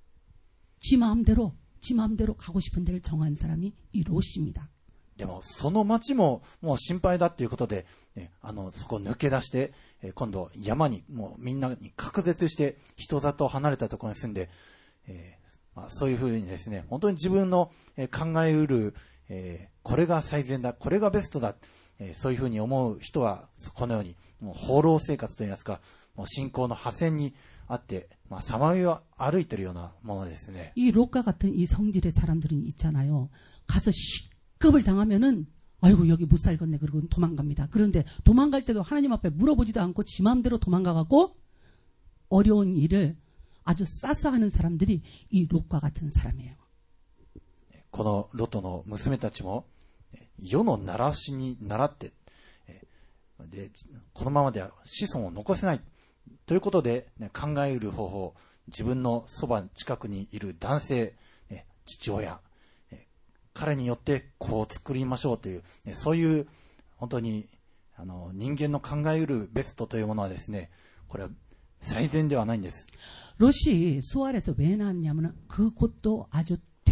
지 마음대로 지 마음대로 가고 싶은 데를 정한 사람이 이 롯입니다. でもその町ももう心配だということで、ね、あのそこを抜け出して、えー、今度山にもうみんなに隔絶して人里離れたところに住んで、えーまあ、そういうふうにですね本当に自分の、えー、考えうる、えー、これが最善だこれがベストだ、えー、そういうふうに思う人はこのようにもう放浪生活といいますかもう信仰の破線にあって、まあ、さまよいを歩いているようなものですね。 이 롯과 같은 이 성질의 사람들이 있잖아요. 가서 시급을 당하면은 아이고 여기 못 살겠네 그러고 도망갑니다. 그런데 도망갈 때도 하나님 앞에 물어보지도 않고 지 마음대로 도망가갖고 어려운 일을 아주 싸서 하는 사람들이 이 롯과 같은 사람이에요. このロトの娘たちも世の習わしに倣ってでこのままでは子孫を残せないということで、ね、考えうる方法自分のそば近くにいる男性、ね、父親彼によってこう作りましょうという、ね、そういう本当にあの人間の考えうるベストというものはですねこれは最善ではないんです。 롯이 수알에서 왜 나왔냐면 그곳도 아주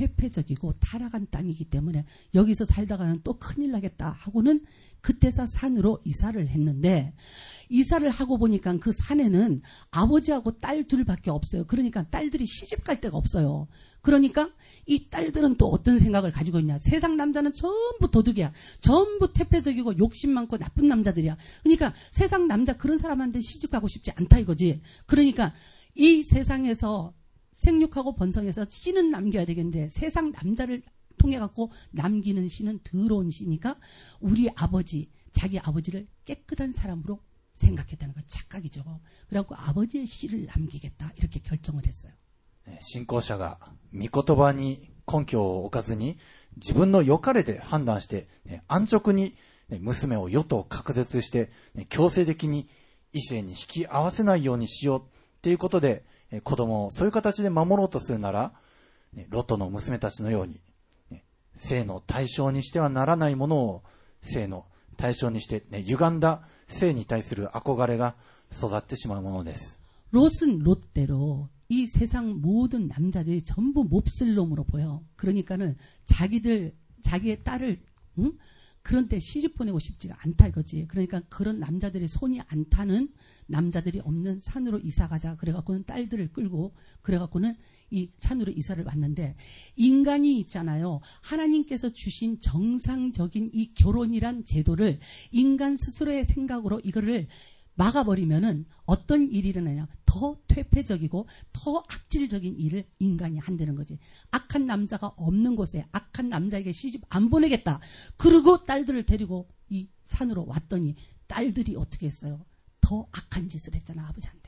퇴폐적이고 타락한 땅이기 때문에 여기서 살다가는 또 큰일 나겠다 하고는 그때서 산으로 이사를 했는데, 이사를 하고 보니까 그 산에는 아버지하고 딸 둘밖에 없어요. 그러니까 딸들이 시집 갈 데가 없어요. 그러니까 이 딸들은 또 어떤 생각을 가지고 있냐. 세상 남자는 전부 도둑이야. 전부 퇴폐적이고 욕심 많고 나쁜 남자들이야. 그러니까 세상 남자 그런 사람한테 시집 가고 싶지 않다 이거지. 그러니까 이 세상에서 생육하고 번성해서 씨는 남겨야 되겠는데 세상 남자를 통해 갖고 남기는 씨는 더러운 씨니까 우리 아버지, 자기 아버지를 깨끗한 사람으로 생각했다는 거 착각이죠. 그래갖고 아버지의 씨를 남기겠다 이렇게 결정을 했어요. 信仰者が御言葉に根拠を置かずに自分の良かれで判断して、ね、安直に、ね、娘を世と隔絶して、ね、強制的に異性に引き合わせないようにしようっていうことで、ね、子供をそういう形で守ろうとするなら、ね、ロトの娘たちのように、ね、性の対象にしてはならないものを性の対象にして、ね、歪んだ性に対する憧れが育ってしまうものです。 롯은 롯대로 이 세상 모든 남자들이 전부 몹쓸 놈으로 보여. 그러니까는 자기들, 자기의 딸을, 응? 그런 데 시집 보내고 싶지가 않다 이거지. 그러니까 그런 남자들이 손이 안 타는 남자들이 없는 산으로 이사 가자. 그래갖고는 딸들을 끌고, 그래갖고는 이 산으로 이사를 왔는데, 인간이 있잖아요. 하나님께서 주신 정상적인 이 결혼이란 제도를 인간 스스로의 생각으로 이거를 막아버리면은 어떤 일이 일어나냐. 더 퇴폐적이고 더 악질적인 일을 인간이 한다는 거지. 악한 남자가 없는 곳에 악한 남자에게 시집 안 보내겠다. 그리고 딸들을 데리고 이 산으로 왔더니 딸들이 어떻게 했어요? 더 악한 짓을 했잖아, 아버지한테.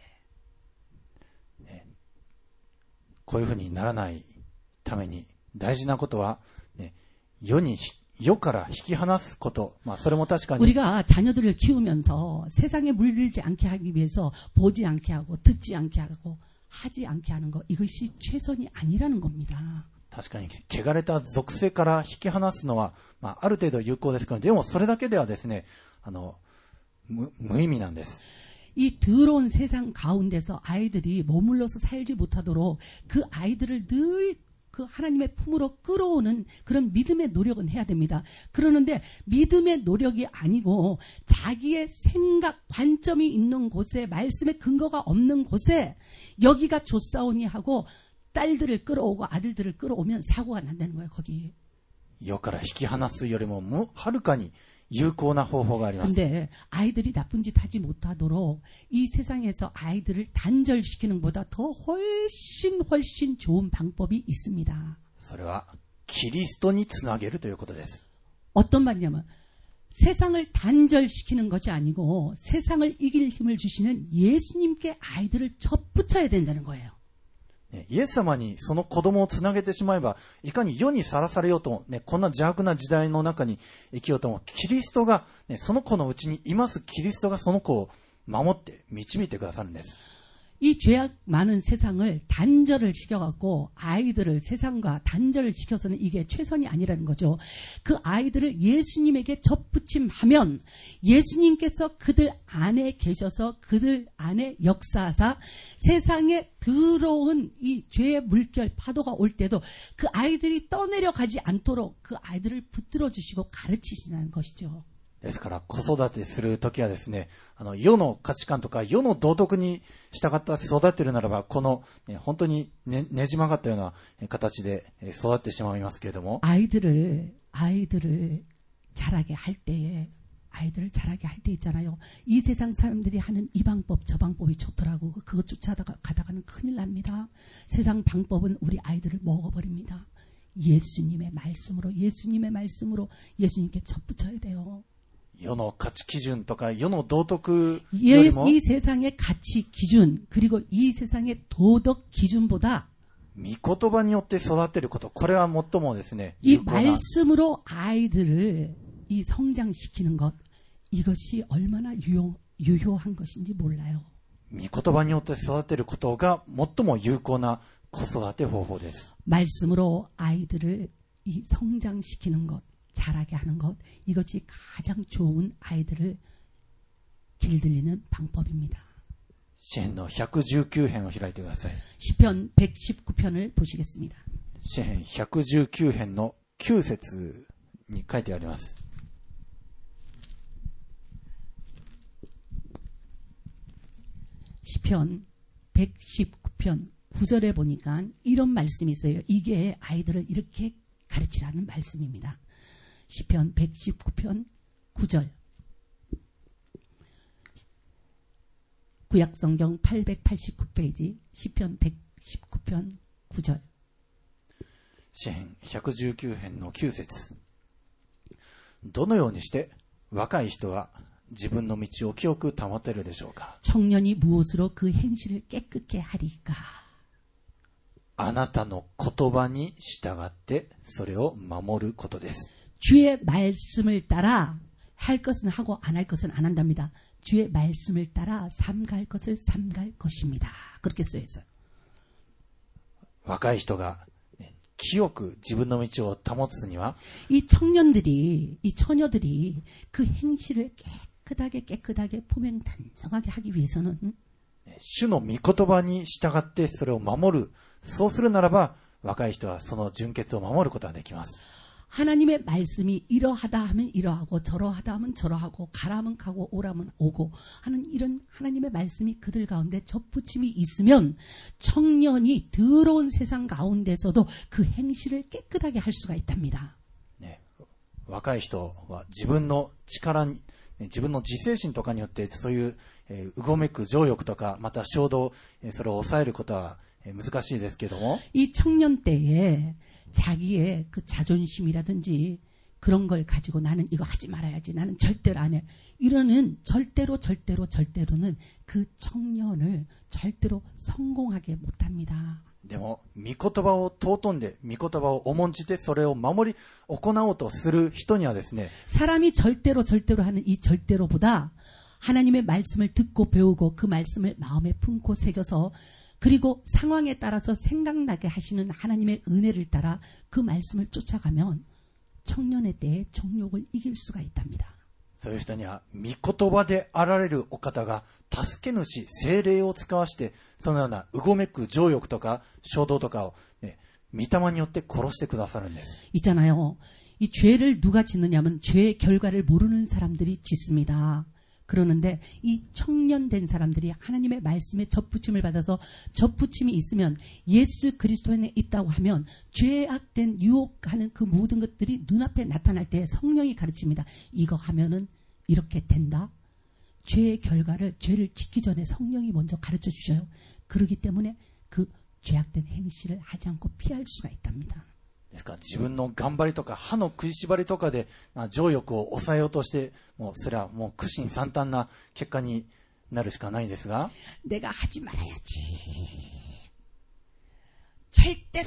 네. こういうふうにならないために大事なことは、ね、世に世から引き離すこと、まあそれも確かに 우리가 자녀들을 키우면서 세상에 물들지 않게 하기 위해서 보지 않게 하고 듣지 않게 하고 하지 않게 하는 거, 이것이 최선이 아니라는 겁니다. 確かに汚れた属性から引き離すのは、まあ、ある程度有効ですけど、でもそれだけではですね、あの 無, 無意味なんです。 이 더러운 세상 가운데서 아이들이 머물러서 살지 못하도록 그 아이들을 늘 그 하나님의 품으로 끌어오는 그런 믿음의 노력은 해야 됩니다. 그러는데 믿음의 노력이 아니고 자기의 생각, 관점이 있는 곳에, 말씀의 근거가 없는 곳에 여기가 좋사오니 하고 딸들을 끌어오고 아들들을 끌어오면 사고가 난다는 거예요, 거기. 世から引き離すよりももはるかに有効な方法があります。 근데 아이들이 나쁜 짓 하지 못하도록 이 세상에서 아이들을 단절시키는 것보다 더 훨씬 훨씬 좋은 방법이 있습니다. それはキリストにつなげるということです。 어떤 말이냐면 세상을 단절시키는 것이 아니고 세상을 이길 힘을 주시는 예수님께 아이들을 접붙여야 된다는 거예요. イエス様にその子供をつなげてしまえば、いかに世にさらされようとも、ね、こんな邪悪な時代の中に生きようとも、キリストが、ね、その子のうちにいますキリストがその子を守って導いてくださるんです。 이 죄악 많은 세상을 단절을 시켜갖고 아이들을 세상과 단절을 시켜서는 이게 최선이 아니라는 거죠. 그 아이들을 예수님에게 접붙임하면 예수님께서 그들 안에 계셔서 그들 안에 역사하사 세상에 더러운 이 죄의 물결 파도가 올 때도 그 아이들이 떠내려가지 않도록 그 아이들을 붙들어 주시고 가르치시는 것이죠. ですから子育てするときはですね、あの世の価値観とか世の道徳に従って育てるならば、この、ね、本当に ね, ねじ曲がったような形で育ってしまいますけれども、 아이들을 아이들을 자라게 할 때에 아이들을 자라게 할 때 있잖아요. 이 세상 사람들이 하는 이 방법 저 방법이 좋더라고. 그거 쫓아가다가 가다가는 큰일 납니다. 세상 방법은 우리 아이들을 먹어버립니다. 예수님의 말씀으로 예수님의 말씀으로 예수님께 접붙여야 돼요. 世の価値基準とか世の道徳よりも 이 세상의 가치 기준 그리고 이 세상의 도덕 기준보다 御言葉によって育てること、これは最もですね、 이 有効な 말씀으로 아이들을 이 성장시키는 것, 이것이 얼마나 유용, 유효한 것인지 몰라요. 御言葉によって育てることが最も有効な子育て方法です。 말씀으로 아이들을 이 성장시키는 것, 자라게 하는 것, 이것이 가장 좋은 아이들을 길들이는 방법입니다. 詩編のひゃくじゅうきゅう編を開いてください。 시편 백십구 편을 보시겠습니다. 詩編ひゃくじゅうきゅう編のきゅう節に書いてあります。 시편 백십구 편 구 절에 보니까 이런 말씀이 있어요. 이게 아이들을 이렇게 가르치라는 말씀입니다. 시편 백십구 편 구 절. 구약성경 팔백팔십구 페이지 시편 백십구 편 구 절. 詩編ひゃくじゅうきゅう編のきゅう節。どのようにして若い人は自分の道を清く保てるでしょうか。 청년이 무엇으로 그 행실을 깨끗게 하리까. あなたの言葉に従ってそれを守ることです。 주의 말씀을 따라 할 것은 하고 안 할 것은 안 한답니다. 주의 말씀을 따라 삼갈 것을 삼갈 것입니다. 그렇게 쓰여 있어요. 若い人が清く自分の道を保つには 이 청년들이, 이 처녀들이 그 행실을 깨끗하게 깨끗하게 포명단정하게 하기 위해서는 主の御言葉に従ってそれを守る。そうするならば若い人はその純潔を守ることができます。 하나님의 말씀이 이러하다 하면 이러하고 저러하다 하면 저러하고 가라면 가고 오라면 오고 하는 이런 하나님의 말씀이 그들 가운데 접붙임이 있으면 청년이 더러운 세상 가운데서도 그 행실을 깨끗하게 할 수가 있답니다. 네, 若い人は自分の力に自分の自制心とかによってそういううごめく情欲とかまた衝動それを抑えることは難しいですけども 이 청년 때에 자기의 그 자존심이라든지 그런 걸 가지고 나는 이거 하지 말아야지. 나는 절대로 안 해. 이러는 절대로 절대로 절대로는 그 청년을 절대로 성공하게 못합니다. でも御言葉を尊んで御言葉を重んじてそれを守り行おうとする人にはですね 사람이 절대로 절대로 하는 이 절대로보다 하나님의 말씀을 듣고 배우고 그 말씀을 마음에 품고 새겨서 그리고 상황에 따라서 생각나게 하시는 하나님의 은혜를 따라 그 말씀을 쫓아가면 청년의 때에 정욕을 이길 수가 있답니다. そういう人には御言葉であられるお方が助け主聖霊を使わしてそのようなうごめく情欲とか衝動とかを、ね、御霊によって殺してくださるんです。 있잖아요. 이 죄를 누가 짓느냐면 죄의 결과를 모르는 사람들이 짓습니다. 그러는데 이 청년된 사람들이 하나님의 말씀에 접붙임을 받아서 접붙임이 있으면 예수 그리스도 안에 있다고 하면 죄악된 유혹하는 그 모든 것들이 눈앞에 나타날 때 성령이 가르칩니다. 이거 하면은 이렇게 된다. 죄의 결과를 죄를 짓기 전에 성령이 먼저 가르쳐 주셔요. 그렇기 때문에 그 죄악된 행실을 하지 않고 피할 수가 있답니다. ですから自分の頑張りとか歯の食いしばりとかで情欲を抑えようとしてもうそれはもう苦心惨憺な結果になるしかないんですが 내가 하지 말아야지. 절대로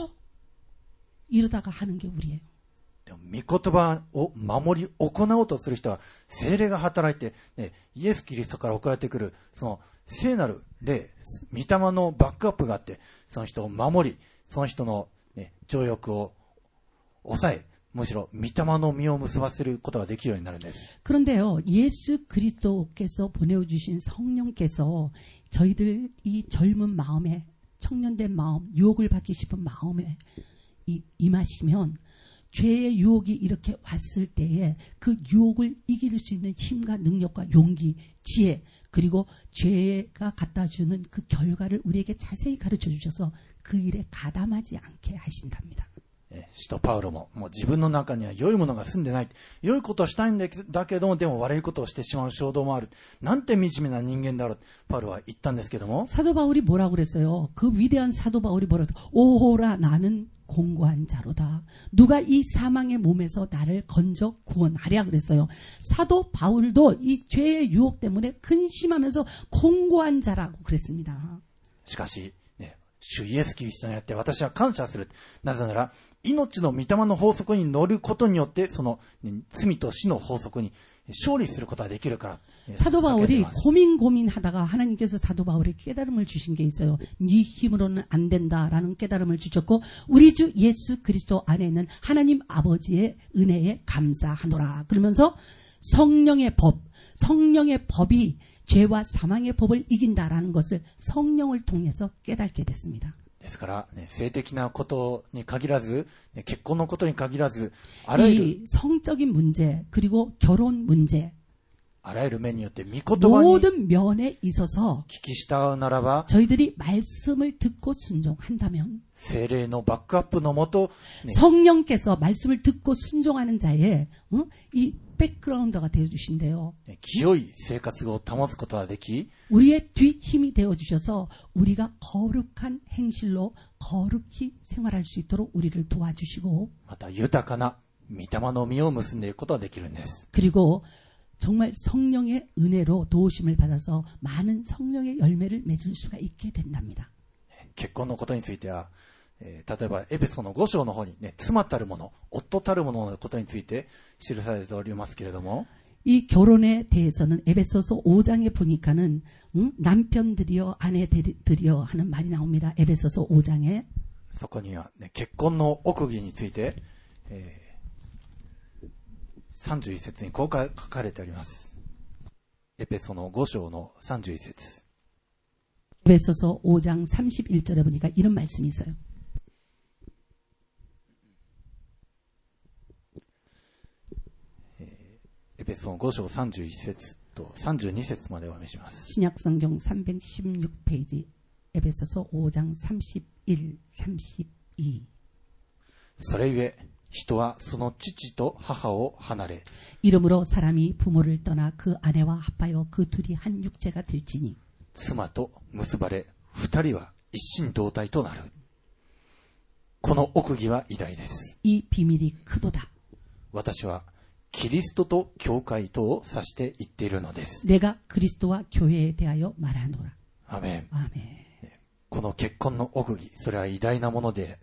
이러다가 하는 게 우리예요. でも御言葉を守り行おうとする人は聖霊が働いて、ね、イエス・キリストから送られてくるその聖なる霊御霊のバックアップがあってその人を守りその人の네,情欲を抑え、むしろ御霊の実を結ばせることができるようになるんです。 그런데요, 예수 그리스도께서 보내주신 성령께서 저희들 이 젊은 마음에 청년된 마음, 유혹을 받기 싶은 마음에 이, 임하시면 죄의 유혹이 이렇게 왔을 때에 그 유혹을 이길 수 있는 힘과 능력과 용기, 지혜 그리고 죄가 갖다 주는 그 결과를 우리에게 자세히 가르쳐 주셔서 그 일에 가담하지 않게 하신답니다. 使徒パウロももう自分の中には良いものが住んでない。良いことをしたいんだけれどもでも悪いことをしてしまう衝動もある。なんて惨めな人間だろう。パウロは言ったんですけども 사도 바울이 뭐라고 그랬어요? 그 위대한 사도 바울이 뭐라고 했어요? 오호라 나는 공고한 자로다. 누가 이 사망의 몸에서 나를 건져 구원하랴 그랬어요. 사도 바울도 이 죄의 유혹 때문에 근심하면서 공고한 자라고 그랬습니다. しかし主イエス・キリストにあって私は感謝する。なぜなら命の御霊の法則に乗ることによってその罪と死の法則に勝利することができるから。 사도 바울이 고민 고민하다가 하나님께서 사도 바울에 깨달음을 주신 게 있어요. 네 힘으로는 안 된다라는 깨달음을 주셨고 우리 주 예수 그리스도 안에 있는 하나님 아버지의 은혜에 감사하노라. 그러면서 성령의 법, 성령의 법이 죄와 사망의 법을 이긴다라는 것을 성령을 통해서 깨닫게 됐습니다. ですから、ね、性的なことに限らず、ね、結婚のことに限らず、あらゆる 이 성적인 문제 그리고 결혼 문제 あらゆる面によって御言葉に 모든 면에 있어서 聞き従うならば、 저희들이 말씀을 듣고 순종한다면 聖霊のバックアップのもと、ね、 성령께서 말씀을 듣고 순종하는 자의 어? 이 백그라운드가 되어주신대요. 清い生活を保つことができ、 우리의 뒷힘이 되어주셔서 우리가 거룩한 행실로 거룩히 생활할 수 있도록 우리를 도와주시고 また豊かな御霊の実を結んでいくことができるんです。 그리고 정말 성령의 은혜로 도우심을 받아서 많은 성령의 열매를 맺을 수가 있게 된답니다. 結婚のことについては、えー、例えばエペソのご章の方にね、妻たるもの、夫たるもののことについて記されておりますけれども、 이 결혼에 대해서는 에베소서 오 장에 보니까는 응? 남편들이여 아내들이여 하는 말이 나옵니다. 에베소서 오 장에 そこには、ね、結婚の奥義について、えーさんじゅういち節にこう書かれてあります。エペソのご章のさんじゅういち節。 에베소서 오 장 삼십일 절에 보니까 이런 말씀이 있어요. エペソのご章さんじゅういち節とさんじゅうに節までお読みします。 신약성경 삼백십육 페이지 에베소서 오 장 삼십일, 삼십이 それゆえ人はその父と母を離れ 이름으로 사람이 부모를 떠나 그 아내와 합하여 그 둘이 한 육체가 될지니 妻と結ばれ二人は一心同体となる。この奥義は偉大です。 이 비밀이 크도다. 私はキリストと教会とを指して言っているのです。 내가 그리스도와 교회에 대하여 말하노라. アメン。 아멘. この結婚の奥義、それは偉大なものです。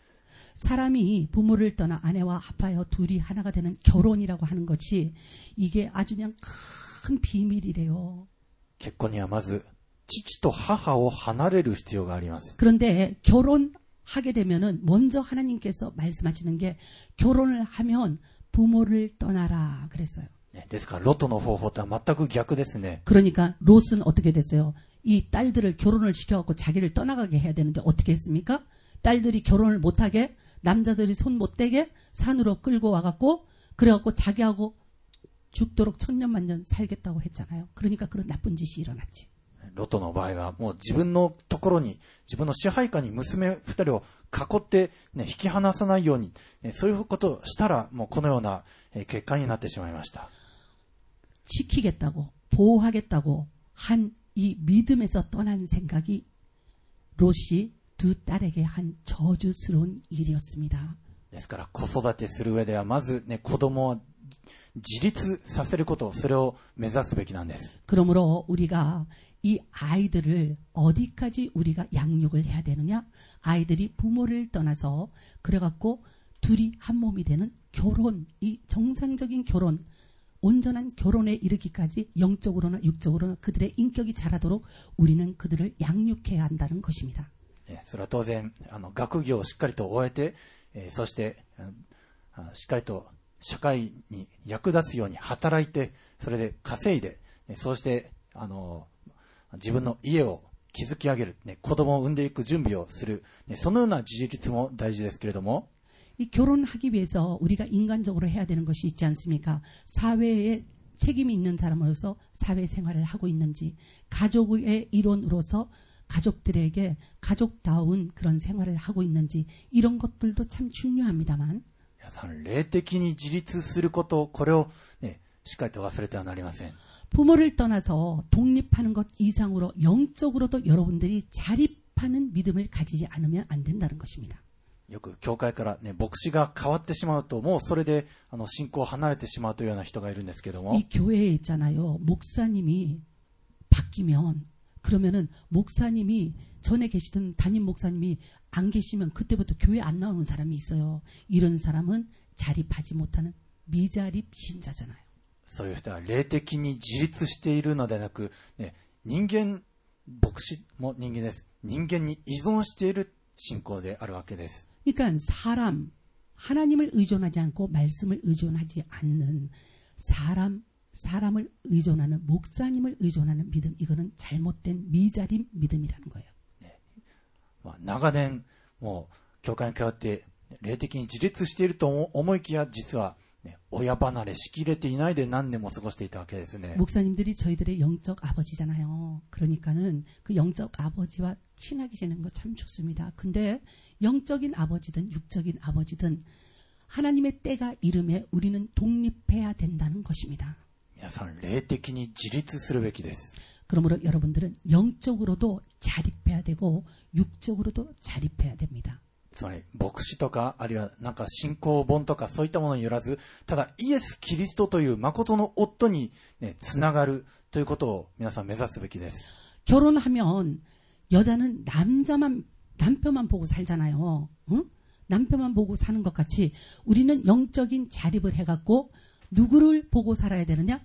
사람이 부모를 떠나 아내와 합하여 둘이 하나가 되는 결혼이라고 하는 것이 이게 아주 그냥 큰 비밀이래요. 結婚にはまず父と母を離れる必要があります。 그런데 결혼하게 되면은 먼저 하나님께서 말씀하시는 게 결혼을 하면 부모를 떠나라 그랬어요. ですからロトの方法とは全く逆ですね。 그러니까 롯은 어떻게 됐어요? 이 딸들을 결혼을 시켜갖고 자기를 떠나가게 해야 되는데 어떻게 했습니까? 딸들이 결혼을 못하게 남자들이 손 못 대게 산으로 끌고 와갖고 그래갖고 자기하고 죽도록 천년만년 살겠다고 했잖아요. 그러니까 그런 나쁜 짓이 일어났지. ロトの場合はもう自分のところに自分の支配下に娘二人を囲って、ね、引き離さないように、ね、そういうことをしたらもうこのような結果になってしまいました。 지키겠다고 보호하겠다고 한 이 믿음에서 떠난 생각이 롯이 두 딸에게 한 저주스러운 일이었습니다. ですから子育てする上ではまず、ね、子供を自立させること、それを目指すべきなんです。 그러므로 우리가 이 아이들을 어디까지 우리가 양육을 해야 되느냐? 아이들이 부모를 떠나서 그래갖고 둘이 한 몸이 되는 결혼, 이 정상적인 결혼, 온전한 결혼에 이르기까지 영적으로나 육적으로나 그들의 인격이 자라도록 우리는 그들을 양육해야 한다는 것입니다. それは当然あの学業をしっかりと終えて、えー、そしてしっかりと社会に役立つように働いて、それで稼いで、そうしてあの自分の家を築き上げる、ね、子供を産んでいく準備をする、ね、そのような自立も大事ですけれども、 이 결혼하기 위해서 우리가 인간적으로 해야 되는 것이 있지 않습니까? 사회에 책임이 있는 사람으로서 사회생활을 하고 있는지, 가족의 일원으로서 가족들에게 가족다운 그런 생활을 하고 있는지, 이런 것들도 참 중요합니다만 皆さん霊的に自立すること、これを、ね、しっかりと忘れてはなりません。 부모를 떠나서 독립하는 것 이상으로 영적으로도 여러분들이 자립하는 믿음을 가지지 않으면 안 된다는 것입니다. よく教会から、ね、牧師が変わってしまうともうそれであの信仰を離れてしまうというような人がいるんですけども、 이 교회에 있잖아요. 목사님이 바뀌면 그러면은 목사님이 전에 계시던 담임 목사님이 안 계시면 그때부터 교회 안 나오는 사람이 있어요. 이런 사람은 자립하지 못하는 미자립 신자잖아요. そういう人は霊的に自立しているのではなく、ね、人間牧師も人間です。人間に依存している信仰であるわけです。 그러니까 사람, 하나님을 의존하지 않고 말씀을 의존하지 않는 사람, 사람을 의존하는 목사님을 의존하는 믿음, 이거는 잘못된 미자립 믿음이라는 거예요. まあ、長年もう教会に通って霊的に自立していると思いきや実は、ね、親離れしきれていないで何年も過ごしていたわけですね。 목사님들이 저희들의 영적 아버지잖아요. 그러니까는 그 영적 아버지와 친하게 지내는 거 참 좋습니다. 근데 영적인 아버지든 육적인 아버지든 하나님의 때가 이름에 우리는 독립해야 된다는 것입니다. 皆さん霊的に自立するべきです。 그러므로 여러분들은 영적으로도 자립해야 되고 육적으로도 자립해야 됩니다. つまり牧師とかあるいはなんか信仰本とかそういったものによらず、ただイエス・キリストという誠の夫に、ね、つながるということを皆さん目指すべきです。 결혼하면 여자는 남자만 남편만 보고 살잖아요. 응? 남편만 보고 사는 것 같이 우리는 영적인 자립을 해갖고 누구를 보고 살아야 되느냐?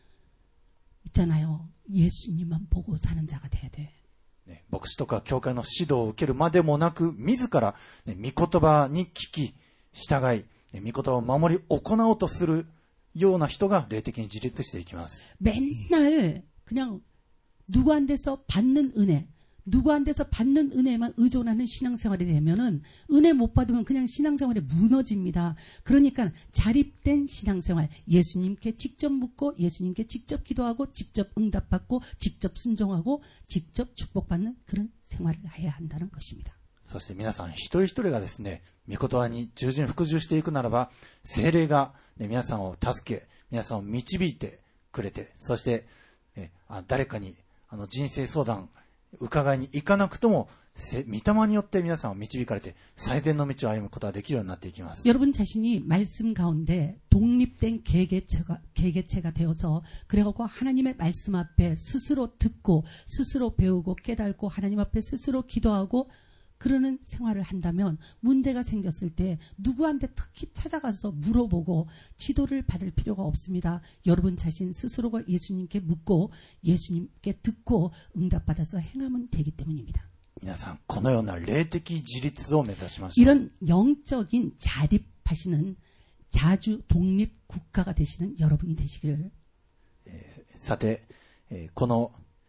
있잖아요. 예수님만 보고 사는 자가 돼야 돼. ね、牧師とか教会の指導を受けるまでもなく、自ら、ね、御言葉に聞き、従い、ね、御言葉を守り行おうとするような人が霊的に自立していきます。 맨날 그냥 누구한테서 받는 은혜, 누구한테서 받는 은혜만 의존하는 신앙생활이 되면은 은혜 못 받으면 그냥 신앙생활이 무너집니다. 그러니까 자립된 신앙생활, 예수님께 직접 묻고 예수님께 직접 기도하고 직접 응답받고 직접 순종하고 직접 축복받는 그런 생활을 해야 한다는 것입니다. そして皆さん一人一人がですね、御言葉に従順服従していくならば、聖霊が、ね、皆さんを助け、皆さんを導いてくれて、そして、ね、あ誰かにあの人生相談伺いに行かなくとも御霊によって皆さんを導かれて最善の道を歩むことができるようになっていきます。 여러분 자신이 말씀 가운데 독립된 개개체가, 개개체가 되어서 그래갖고 하나님의 말씀 앞에 스스로 듣고 스스로 배우고 깨닫고 하나님 앞에 스스로 기도하고 그러는 생활을 한다면 문제가 생겼을 때 누구한테 특히 찾아가서 물어보고 지도를 받을 필요가 없습니다. 여러분 자신 스스로가 예수님께 묻고 예수님께 듣고 응답받아서 행하면 되기 때문입니다. 皆さんこのような霊的自立を目指しましょう。 이런 영적인 자립하시는 자주 독립 국가가 되시는 여러분이 되시기를. さて、この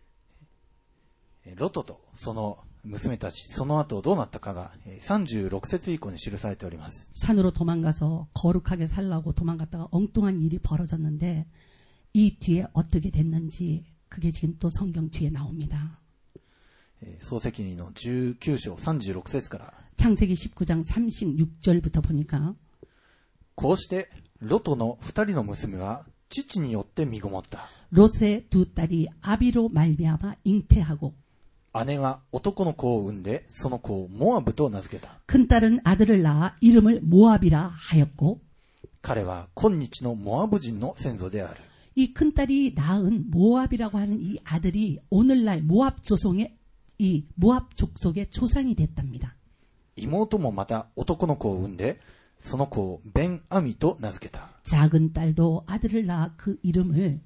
ロトとその娘たち、その後どうなったかがさんじゅうろく節以降に記されております。 산으로 도망가서 거룩하게 살라고 도망갔다가 엉뚱한 일이 벌어졌는데 이 뒤에 어떻게 됐는지 그게 지금 또 성경 뒤에 나옵니다. 創世記のじゅうきゅう章さんじゅうろく節から 창세기 십구 장 삼십육 절부터 보니까 こうしてロトの二人の娘は父によって身ごもった。 롯의 두 딸이 아비로 말미암아 잉태하고 姉は男の子を産んでその子をモアブと名付けた。 큰딸은 아들을 낳아 이름을 모압이라 하였고 彼は今日のモアブ人の先祖である。 이 큰딸이 낳은 모압이라고 하는 이 아들이 오늘날 모압 조성의 이 모압 족속의 조상이 됐답니다. 妹もまた男の子を産んでその子をベンアミと名付けた。 작은 딸도 아들을 낳아 그 이름을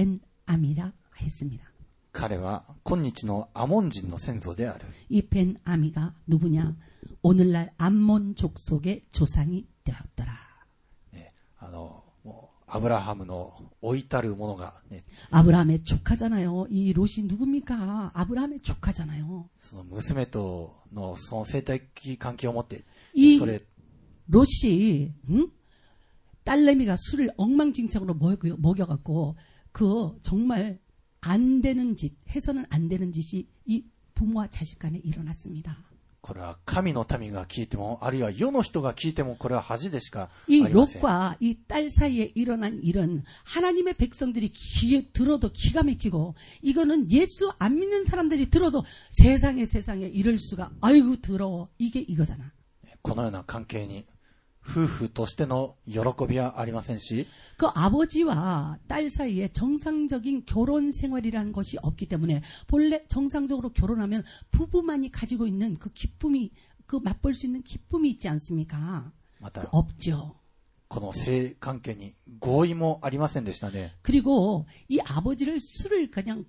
벤아미라 했습니다. 彼は今日のアモン人の先祖である。 이 벤아미가 누구냐? 오늘날 암몬 족속의 조상이 되었더라. ね、あのもうアブラハムの老いたる者が、ね、 아브라함의 조카잖아요. 이 롯이 누굽니까? 아브라함의 조카잖아요. その娘とのその生態的関係を持って、 이 それ 롯이 응? 딸내미가 술을 엉망진창으로 먹여, 먹여갖고 그 정말 안 되는 짓, 해서는 안 되는 짓이 이 부모와 자식 간에 일어났습니다. これは神の民が聞いても、あるいは世の人が聞いても、これは恥でしかあ 이 りません。 롯과 이 딸 사이에 일어난 일은 하나님의 백성들이 귀에 들어도 기가 막히고 이거는 예수 안 믿는 사람들이 들어도 세상에 세상에 이럴 수가 아이고 더러워 이게 이거잖아. このような関係に夫婦としての喜びはありませんし、 그 아버지와 딸 사이에 정상적인 결혼 생활이라는 것이 없기 때문에 본래 정상적으로 결혼하면 부부만이 가지고 있는 그 기쁨이 그 맛볼 수 있는 기쁨이 있지 않습니까? また 없죠. この性関係に合意もありませんでしたね。 그리고 이 아버지를 술을 그냥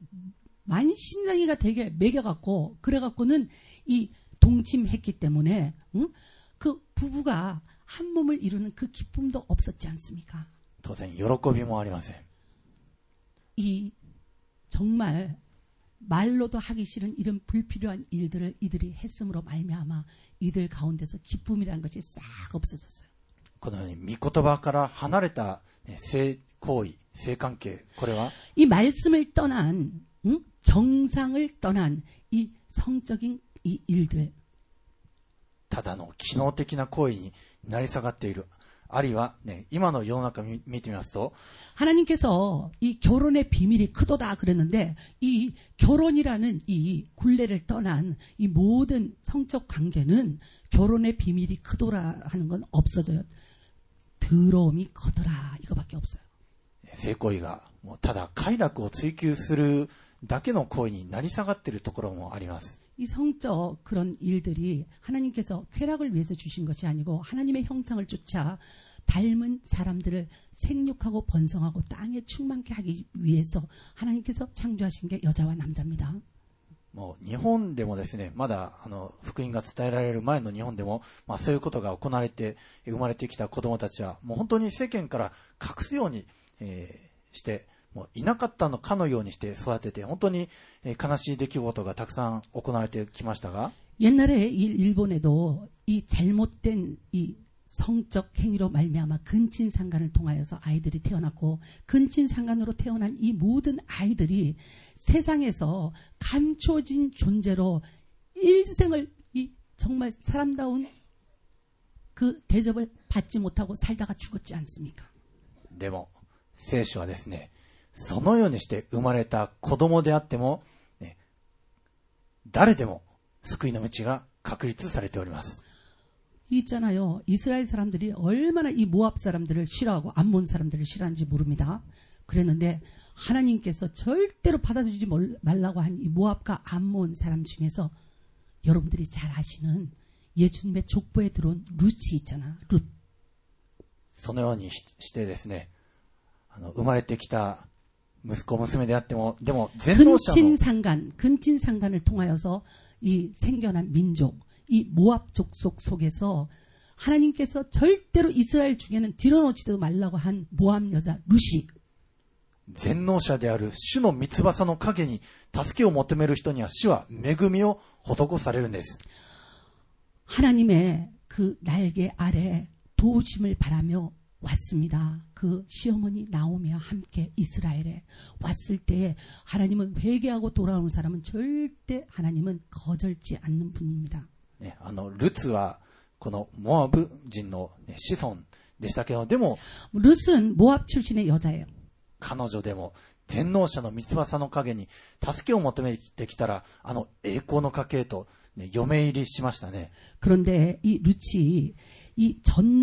만신장이가 되게 먹여갖고 그래갖고는 이 동침했기 때문에 응? 그 부부가 한 몸을 이루는 그 기쁨도 없었지 않습니까? 当然喜びもありません。 이 정말 말로도 하기 싫은 이런 불필요한 일들을 이들이 했음으로 말미암아 이들 가운데서 기쁨이라는 것이 싹 없어졌어요. このように御言葉から離れた、ね、性行為、性関係、これは 이 말씀을 떠난 응? 정상을 떠난 이 성적인 이 일들 ただの機能的な行為になり下がっている。あるいは、ね、今の世の中を見てみますと 하나님께서 이 결혼의 비밀이 크도다 그랬는데 이 결혼이라는 이 굴레를 떠난 이 모든 성적 관계는 결혼의 비밀이 크도라 하는 건 없어져요. 더러움이 커더라 이거밖에 없어요. 性行為がもうただ快楽を追求するだけの行為になり下がっているところもあります。 이 성적 그런 일들이 하나님께서 쾌락을 위해서 주신 것이 아니고 하나님의 형상을 쫓아 닮은 사람들을 생육하고 번성하고 땅에 충만케 하기 위해서 하나님께서 창조하신 게 여자와 남자입니다. もう日本でもですね、まだあの福音が伝えられる前の日本でも、まあ、そういうことが行われて生まれてきた子供たちはもう本当に世間から隠すように、えー、してもういなかったのかのようにして育てて本当に悲しい出来事がたくさん行われてきましたが 옛날에 일본에도 이 잘못된 이 성적 행위로 말미암아 근친상간을 통하여서 아이들이 태어났고 근친상간으로 태어난 이 모든 아이들이 세상에서 감춰진 존재로 일생을 이 정말 사람다운 그 대접을 받지 못하고 살다가 죽었지 않습니까? でも聖書はですね、そのようにして生まれた子供であっても、ね、誰でも救いの道が確立されております。 있잖아요. 이스라엘 사람들이 얼마나 이 모압 사람들을 싫어하고 암몬 사람들을 싫어하는지 모릅니다. 그랬는데 하나님께서 절대로 받아주지 말라고 한 이 모압과 암몬 사람 중에서 여러분들이 잘 아시는 예수님의 족보에 들어온 룻이 있잖아. 룻. そのようにしてですね、あの生まれてきた息子娘であっても、でも全能者の 근친상간, 근친상간을 통하여서 이 생겨난 민족, 이 모압 족속 속에서 하나님께서 절대로 이스라엘 중에는 들여놓지도 말라고 한 모압 여자 룻이 全能者である主の三翼の影に助けを求める人には主は恵みを施されるんです。 하나님의 그 날개 아래 도우심을 바라며 왔습니다. 그 시어머니 나오미와 함께 이스라엘에 왔을 때에 하나님은 회개하고 돌아오는 사람은 절대 하나님은 거절지 않는 분입니다. ね、あのルツはこのモアブ人の、ね、子孫でしたけど、でも 룻은 모압 출신의 여자예요. 彼女でも全能者の三翼の影に助けを求めてきたら、あの栄光の家系と、ね、嫁入りしましたね。 그런데 이 룻이 이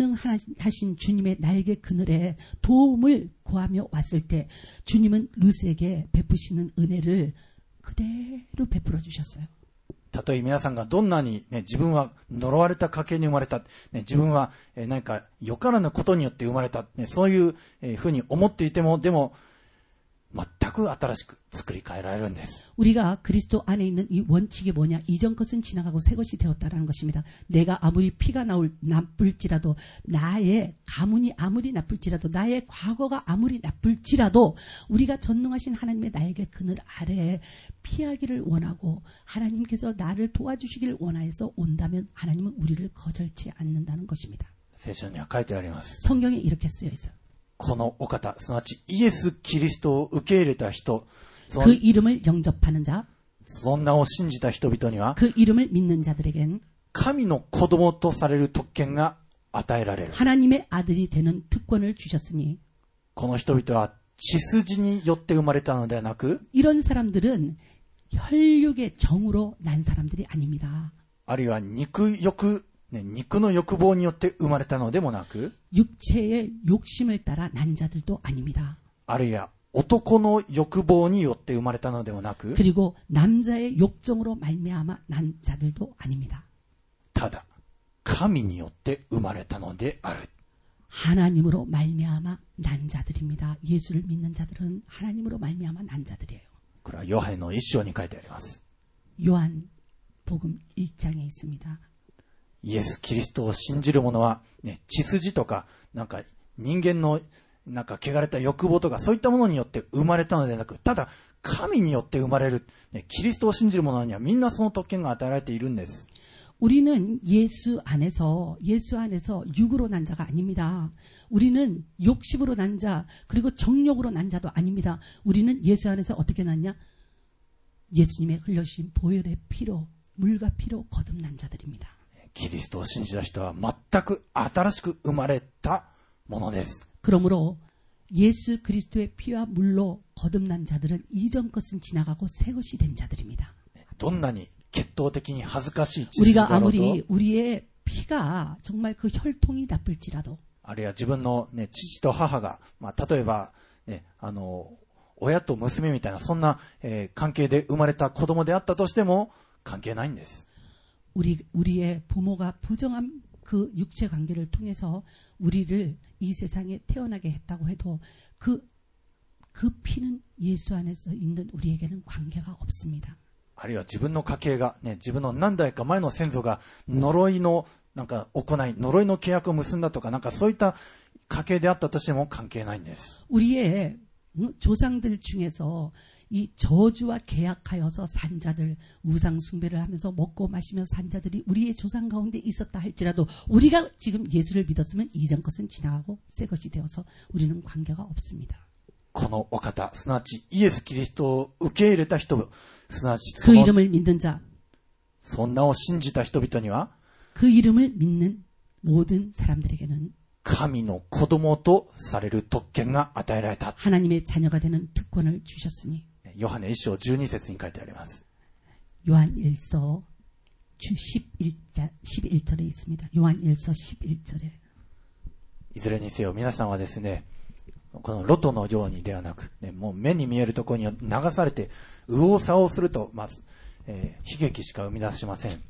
전능하신 주님의 날개 그늘에 도움을 구하며 왔을 때 주님은 룻에게 베푸시는 은혜를 그대로 베풀어 주셨어요. たとえ皆さんがどんなに、ね、自分は呪われた家系に生まれた、ね、自分は、えー、何かよからぬことによって生まれた、ね、そういう、えー、ふうに思っていても、でも全く新しく作り変えられるんです。 우리가 그리스도 안에 있는 이 원칙이 뭐냐? 이전 것은 지나가고 새 것이 되었다라는 것입니다. 내가 아무리 피가 나올 나쁠지라도 나의 가문이 아무리 나쁠지라도 나의 과거가 아무리 나쁠지라도 우리가 전능하신 하나님의 날개 그늘 아래에 피하기를 원하고 하나님께서 나를 도와주시기를 원하여서 온다면 하나님은 우리를 거절치 않는다는 것입니다. 聖書には書いてあります。 성경에 이렇게 쓰여 있어요. このお方、すなわちイエス・キリストを受け入れた人、 그 이름을 영접하는 자, そんなを信じた人々には 그 이름을 믿는 자들에겐 神の子供とされる特権が与えられる。 하나님의 아들이 되는 특권을 주셨으니 この人々は血筋によって生まれたのではなく、 이런 사람들은 혈육의 정으로 난 사람들이 아닙니다. あるいは肉欲、ね、肉の欲望によって生まれたのでもなく、 육체의 욕심을 따라 난 자들도 아닙니다. あるいは男の欲望によって生まれたのでもなく、 그리고 남자의 욕정으로 말미암아 난 자들도 아닙니다. ただ神によって生まれたのである。 하나님으로 말미암아 난 자들입니다. 예수를 믿는 자들은 하나님으로 말미암아 난 자들이에요. これはヨハネの一章に書いてあります。 요한 복음 일 장에 있습니다. イエス・キリストを信じる者は、ね、血筋とか、なんか人間のなんか汚れた欲望とかそういったものによって生まれたのではなく、ただ神によって生まれる、ね、キリストを信じる者にはみんなその特権が与えられているんです。 우리는 예수 안에서 예수 안에서 육으로 난 자가 아닙니다. 우리는 욕심으로 난 자, 그리고 정욕으로 난 자도 아닙니다. 우리는 예수 안에서 어떻게 났냐? 예수님의 흘려주신 보혈의 피로, 물과 피로 거듭난 자들입니다. キリストを信じた人は全く新しく生まれたものです。 그러므로 예수 그리스도의 피와 물로 거듭난 자들은 이전 것은 지나가고 새 것이 된 자들입니다. どんなに血統的に恥ずかしい血 우리가 筋だろうと 아무리 우리의 피가 정말 그 혈통이 나쁠지라도 あるいは自分の、ね、父と母が、まあ、例えば、ね、あの親と娘みたいなそんな、えー、関係で生まれた子供であったとしても関係ないんです。 우리, 우리의 부모가 부정한 그 육체 관계를 통해서 우리를 이 세상에 태어나게 했다고 해도 그, 그 피는 예수 안에서 있는 우리에게는 관계가 없습니다. あるいは自分の家系が、ね、自分の何代か前の先祖が呪いのなんか行い、呪いの契約を結んだとか、なんかそういった家系であったとしても関係ないんです。 우리의 조상들 중에서 이 저주와 계약하여서 산 자들, 우상 숭배를 하면서 먹고 마시며 산 자들이 우리의 조상 가운데 있었다 할지라도 우리가 지금 예수를 믿었으면 이전 것은 지나가고 새 것이 되어서 우리는 관계가 없습니다. このお方、すなわちイエス・キリストを受け入れた人、すなわち 그 その 이름을 믿는 자, そんなを信じた人々には 그 이름을 믿는 모든 사람들에게는 神の子供とされる特権が与えられた。 하나님의 자녀가 되는 특권을 주셨으니 ヨハネ一章じゅうに節に書いてあります。 요한 일서 십일 절에 있습니다. 요한 일서 십일 절에 いずれにせよ皆さんはですね、このロトのようにではなく、ね、もう目に見えるところに流されて右往左往すると、まず、えー、悲劇しか生み出しません。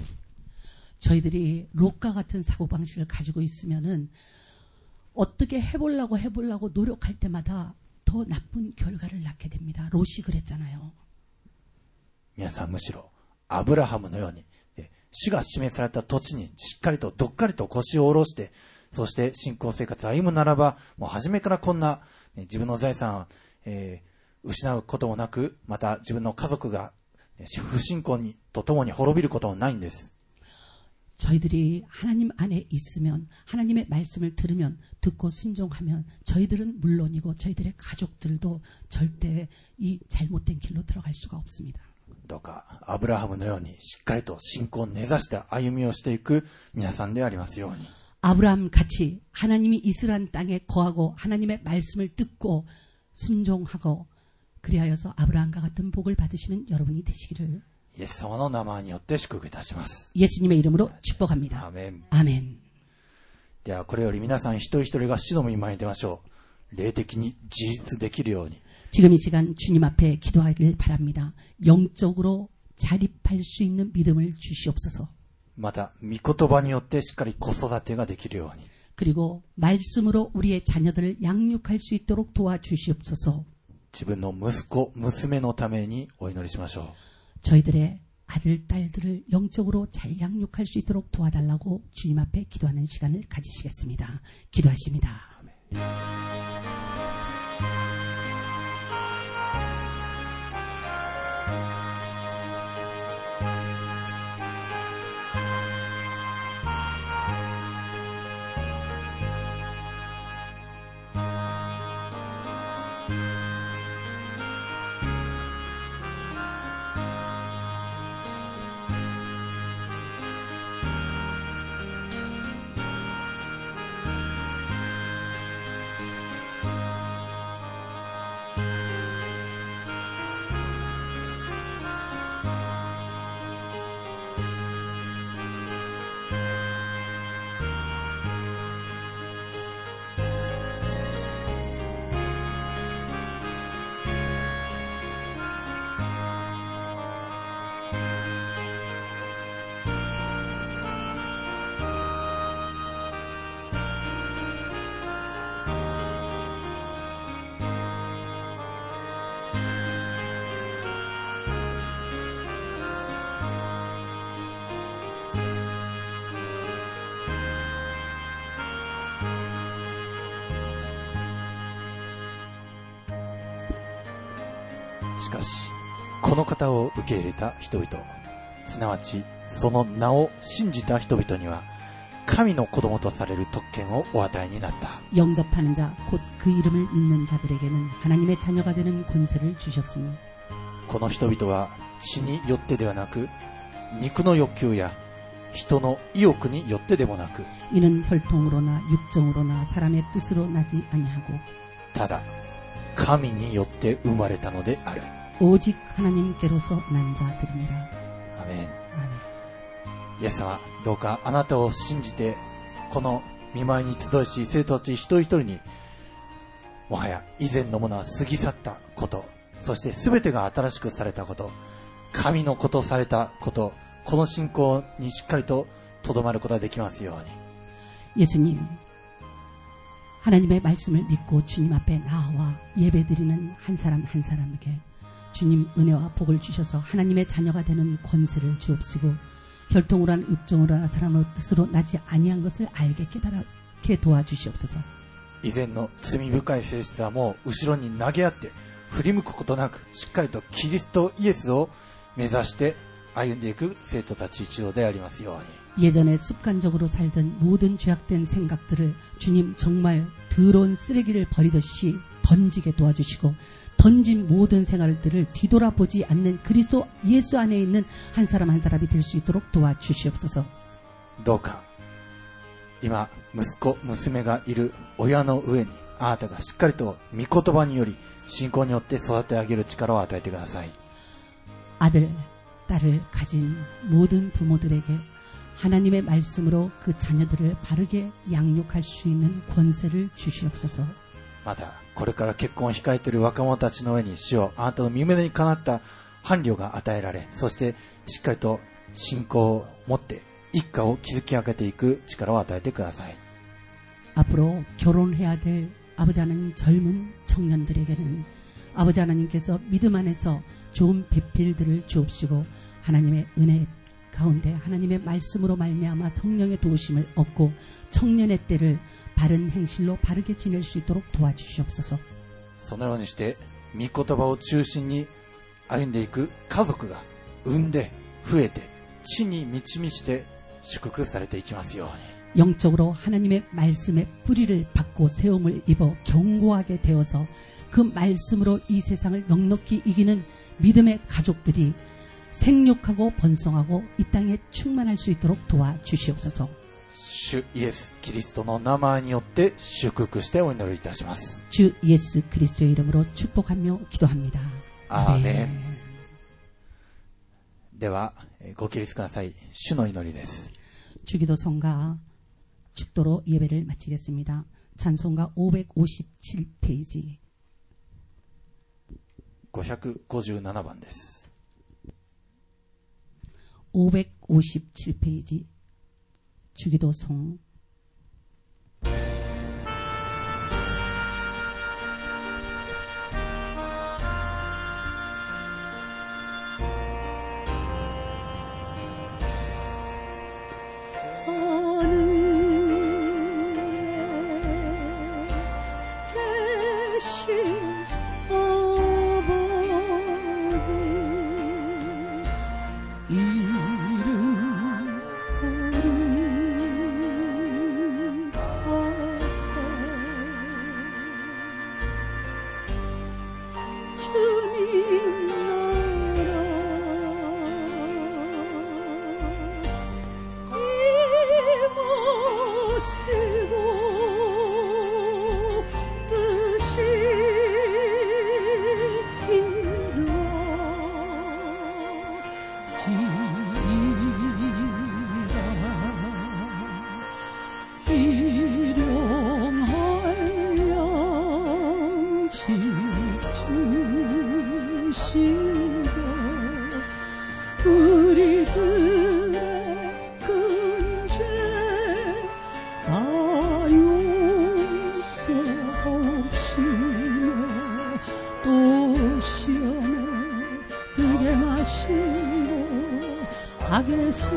저희들이 롯과 같은 사고방식을 가지고 있으면은 어떻게 해보려고 해보려고 노력할 때마다 더 나쁜 결과를 낳게 됩니다. 롯이 그랬잖아요. 皆さんむしろアブラハムのように、主が示された土地にしっかりとどっかりと腰を下ろして、そして信仰生活を歩むならば、もう初めからこんな、ね、自分の財産を、えー、失うこともなく、また自分の家族が、ね、不信仰にとともに滅びることもないんです。 저희들이 하나님 안에 있으면 하나님의 말씀을 들으면 듣고 순종하면 저희들은 물론이고 저희들의 가족들도 절대 이 잘못된 길로 들어갈 수가 없습니다. どうかアブラハムのようにしっかりと信仰を根ざした歩みをしていく皆さんでありますように。 아브라함 같이 하나님이 이스라엘 땅에 거하고 하나님의 말씀을 듣고 순종하고 그리하여서 아브라함과 같은 복을 받으시는 여러분이 되시기를 イエス様の名前によって祝福いたします。 예수님의 이름으로 축복합니다. アーメン。 아멘. ではこれより皆さん一人一人が主の御前に出ましょう。霊的に自立できるように。 지금 이 시간 주님 앞에 기도하길 바랍니다. 영적으로 자립할 수 있는 믿음을 주시옵소서. また御言葉によってしっかり子育てができるように。 그리고 말씀으로 우리의 자녀들을 양육할 수 있도록 도와주시옵소서. 自分の息子、娘のためにお祈りしましょう。 저희들의 아들, 딸들을 영적으로 잘 양육할 수 있도록 도와달라고 주님 앞에 기도하는 시간을 가지시겠습니다. 기도하십니다. しかしこの方を受け入れた人々、すなわちその名を信じた人々には神の子供とされる特権をお与えになった。 영접하는 자, 곧 그 이름을 믿는 자들에게는 하나님의 자녀가 되는 권세를 주셨으니 この人々は血によってではなく、肉の欲求や人の意欲によってでもなく、 이는 혈통으로나 육정으로나 사람의 뜻으로 나지 아니하고 ただ神によって生まれたのである。 오직 하나님께로서 난 자들이니라. アメン。 아멘. イエス様、どうかあなたを信じてこの御前に集いし、生徒たち一人一人にもはや以前のものは過ぎ去ったこと、そして全てが新しくされたこと、神のことされたこと、この信仰にしっかりととどまることができますように。 예수님, 하나님의 말씀을 믿고 주님 앞에 나와 예배드리는 한 사람 한 사람에게 주님 은혜와 복을 주셔서 하나님의 자녀가 되는 권세를 주옵시고, 혈통으로 한 육정으로 한 사람의 뜻으로 나지 아니한 것을 알게 깨달게 도와주시옵소서. 以前の罪深い性質はもう後ろに投げ合って振り向くことなく、しっかりとキリストイエスを目指して歩んでいく生徒たち一同でありますように。 예전에 습관적으로 살던 모든 죄악된 생각들을 주님 정말 더러운 쓰레기를 버리듯이 던지게 도와주시고, 던진 모든 생활들을 뒤돌아보지 않는 그리스도 예수 안에 있는 한 사람 한 사람이 될 수 있도록 도와주시옵소서. どうか今息子娘がいる親の上に、あなたがしっかりと御言葉により信仰によって育て上げる力を与えてください。 아들, 딸을 가진 모든 부모들에게 하나님의 말씀으로 그 자녀들을 바르게 양육할 수 있는 권세를 주시옵소서. またこれから結婚を控えている若者たちの上に、主よ、あなたの御胸にかなった伴侶が与えられ、そしてしっかりと信仰を持って一家を築き上げていく力を与えてください。 앞으로 결혼해야 될 아버지 하나님 젊은 청년들에게는 아버지 하나님께서 믿음 안에서 좋은 배필들을 주옵시고, 하나님의 은혜 가운데 하나님의 말씀으로 말미암아 성령의 도우심을 얻고 청년의 때를 바른 행실로 바르게 지낼 수 있도록 도와주시옵소서. そのようにして御言葉を中心に歩んでいく家族が産んで増えて地に満ち満ちて祝福されていきますように。 영적으로 하나님의 말씀의 뿌리를 받고 세움을 입어 견고하게 되어서 그 말씀으로 이 세상을 넉넉히 이기는 믿음의 가족들이 생육하고 번성하고 이 땅에 충만할 수 있도록 도와주시옵소서. 主イエスキリストの名前によって祝福してお祈りいたします。 주 예수 그리스도의 이름으로 축복하며 기도합니다. アーメン。ではご起立ください。主の祈りです。 주기도 성가 축도로 예배를 마치겠습니다. 찬송가 오백오십칠 페이지 ごひゃくごじゅうななばんです。 오백오십칠 페이지 주기도 성 악에서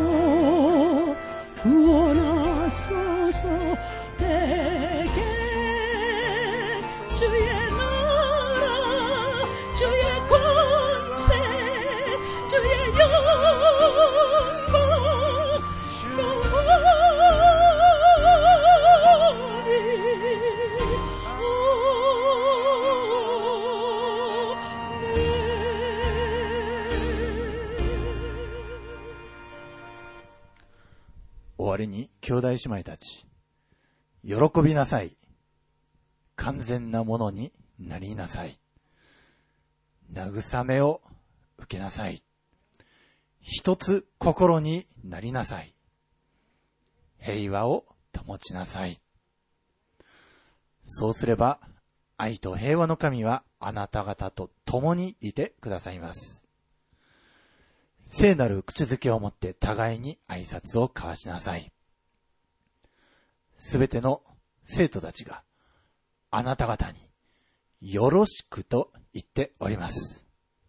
구원하소서. 대개 주의 나라 주의 권 わりに兄弟姉妹たち、喜びなさい。完全なものになりなさい。慰めを受けなさい。一つ心になりなさい。平和を保ちなさい。そうすれば、愛と平和の神はあなた方と共にいてくださいます。聖なる口づけをもって互いに挨拶を交わしなさい。すべての生徒たちがあなた方によろしくと言っております。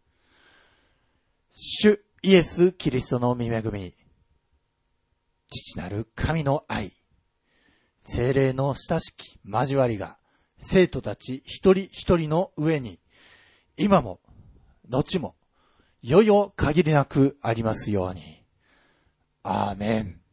主イエス・キリストの御恵み、父なる神の愛、聖霊の親しき交わりが生徒たち一人一人の上に今も後もよよ限りなくありますように。アーメン。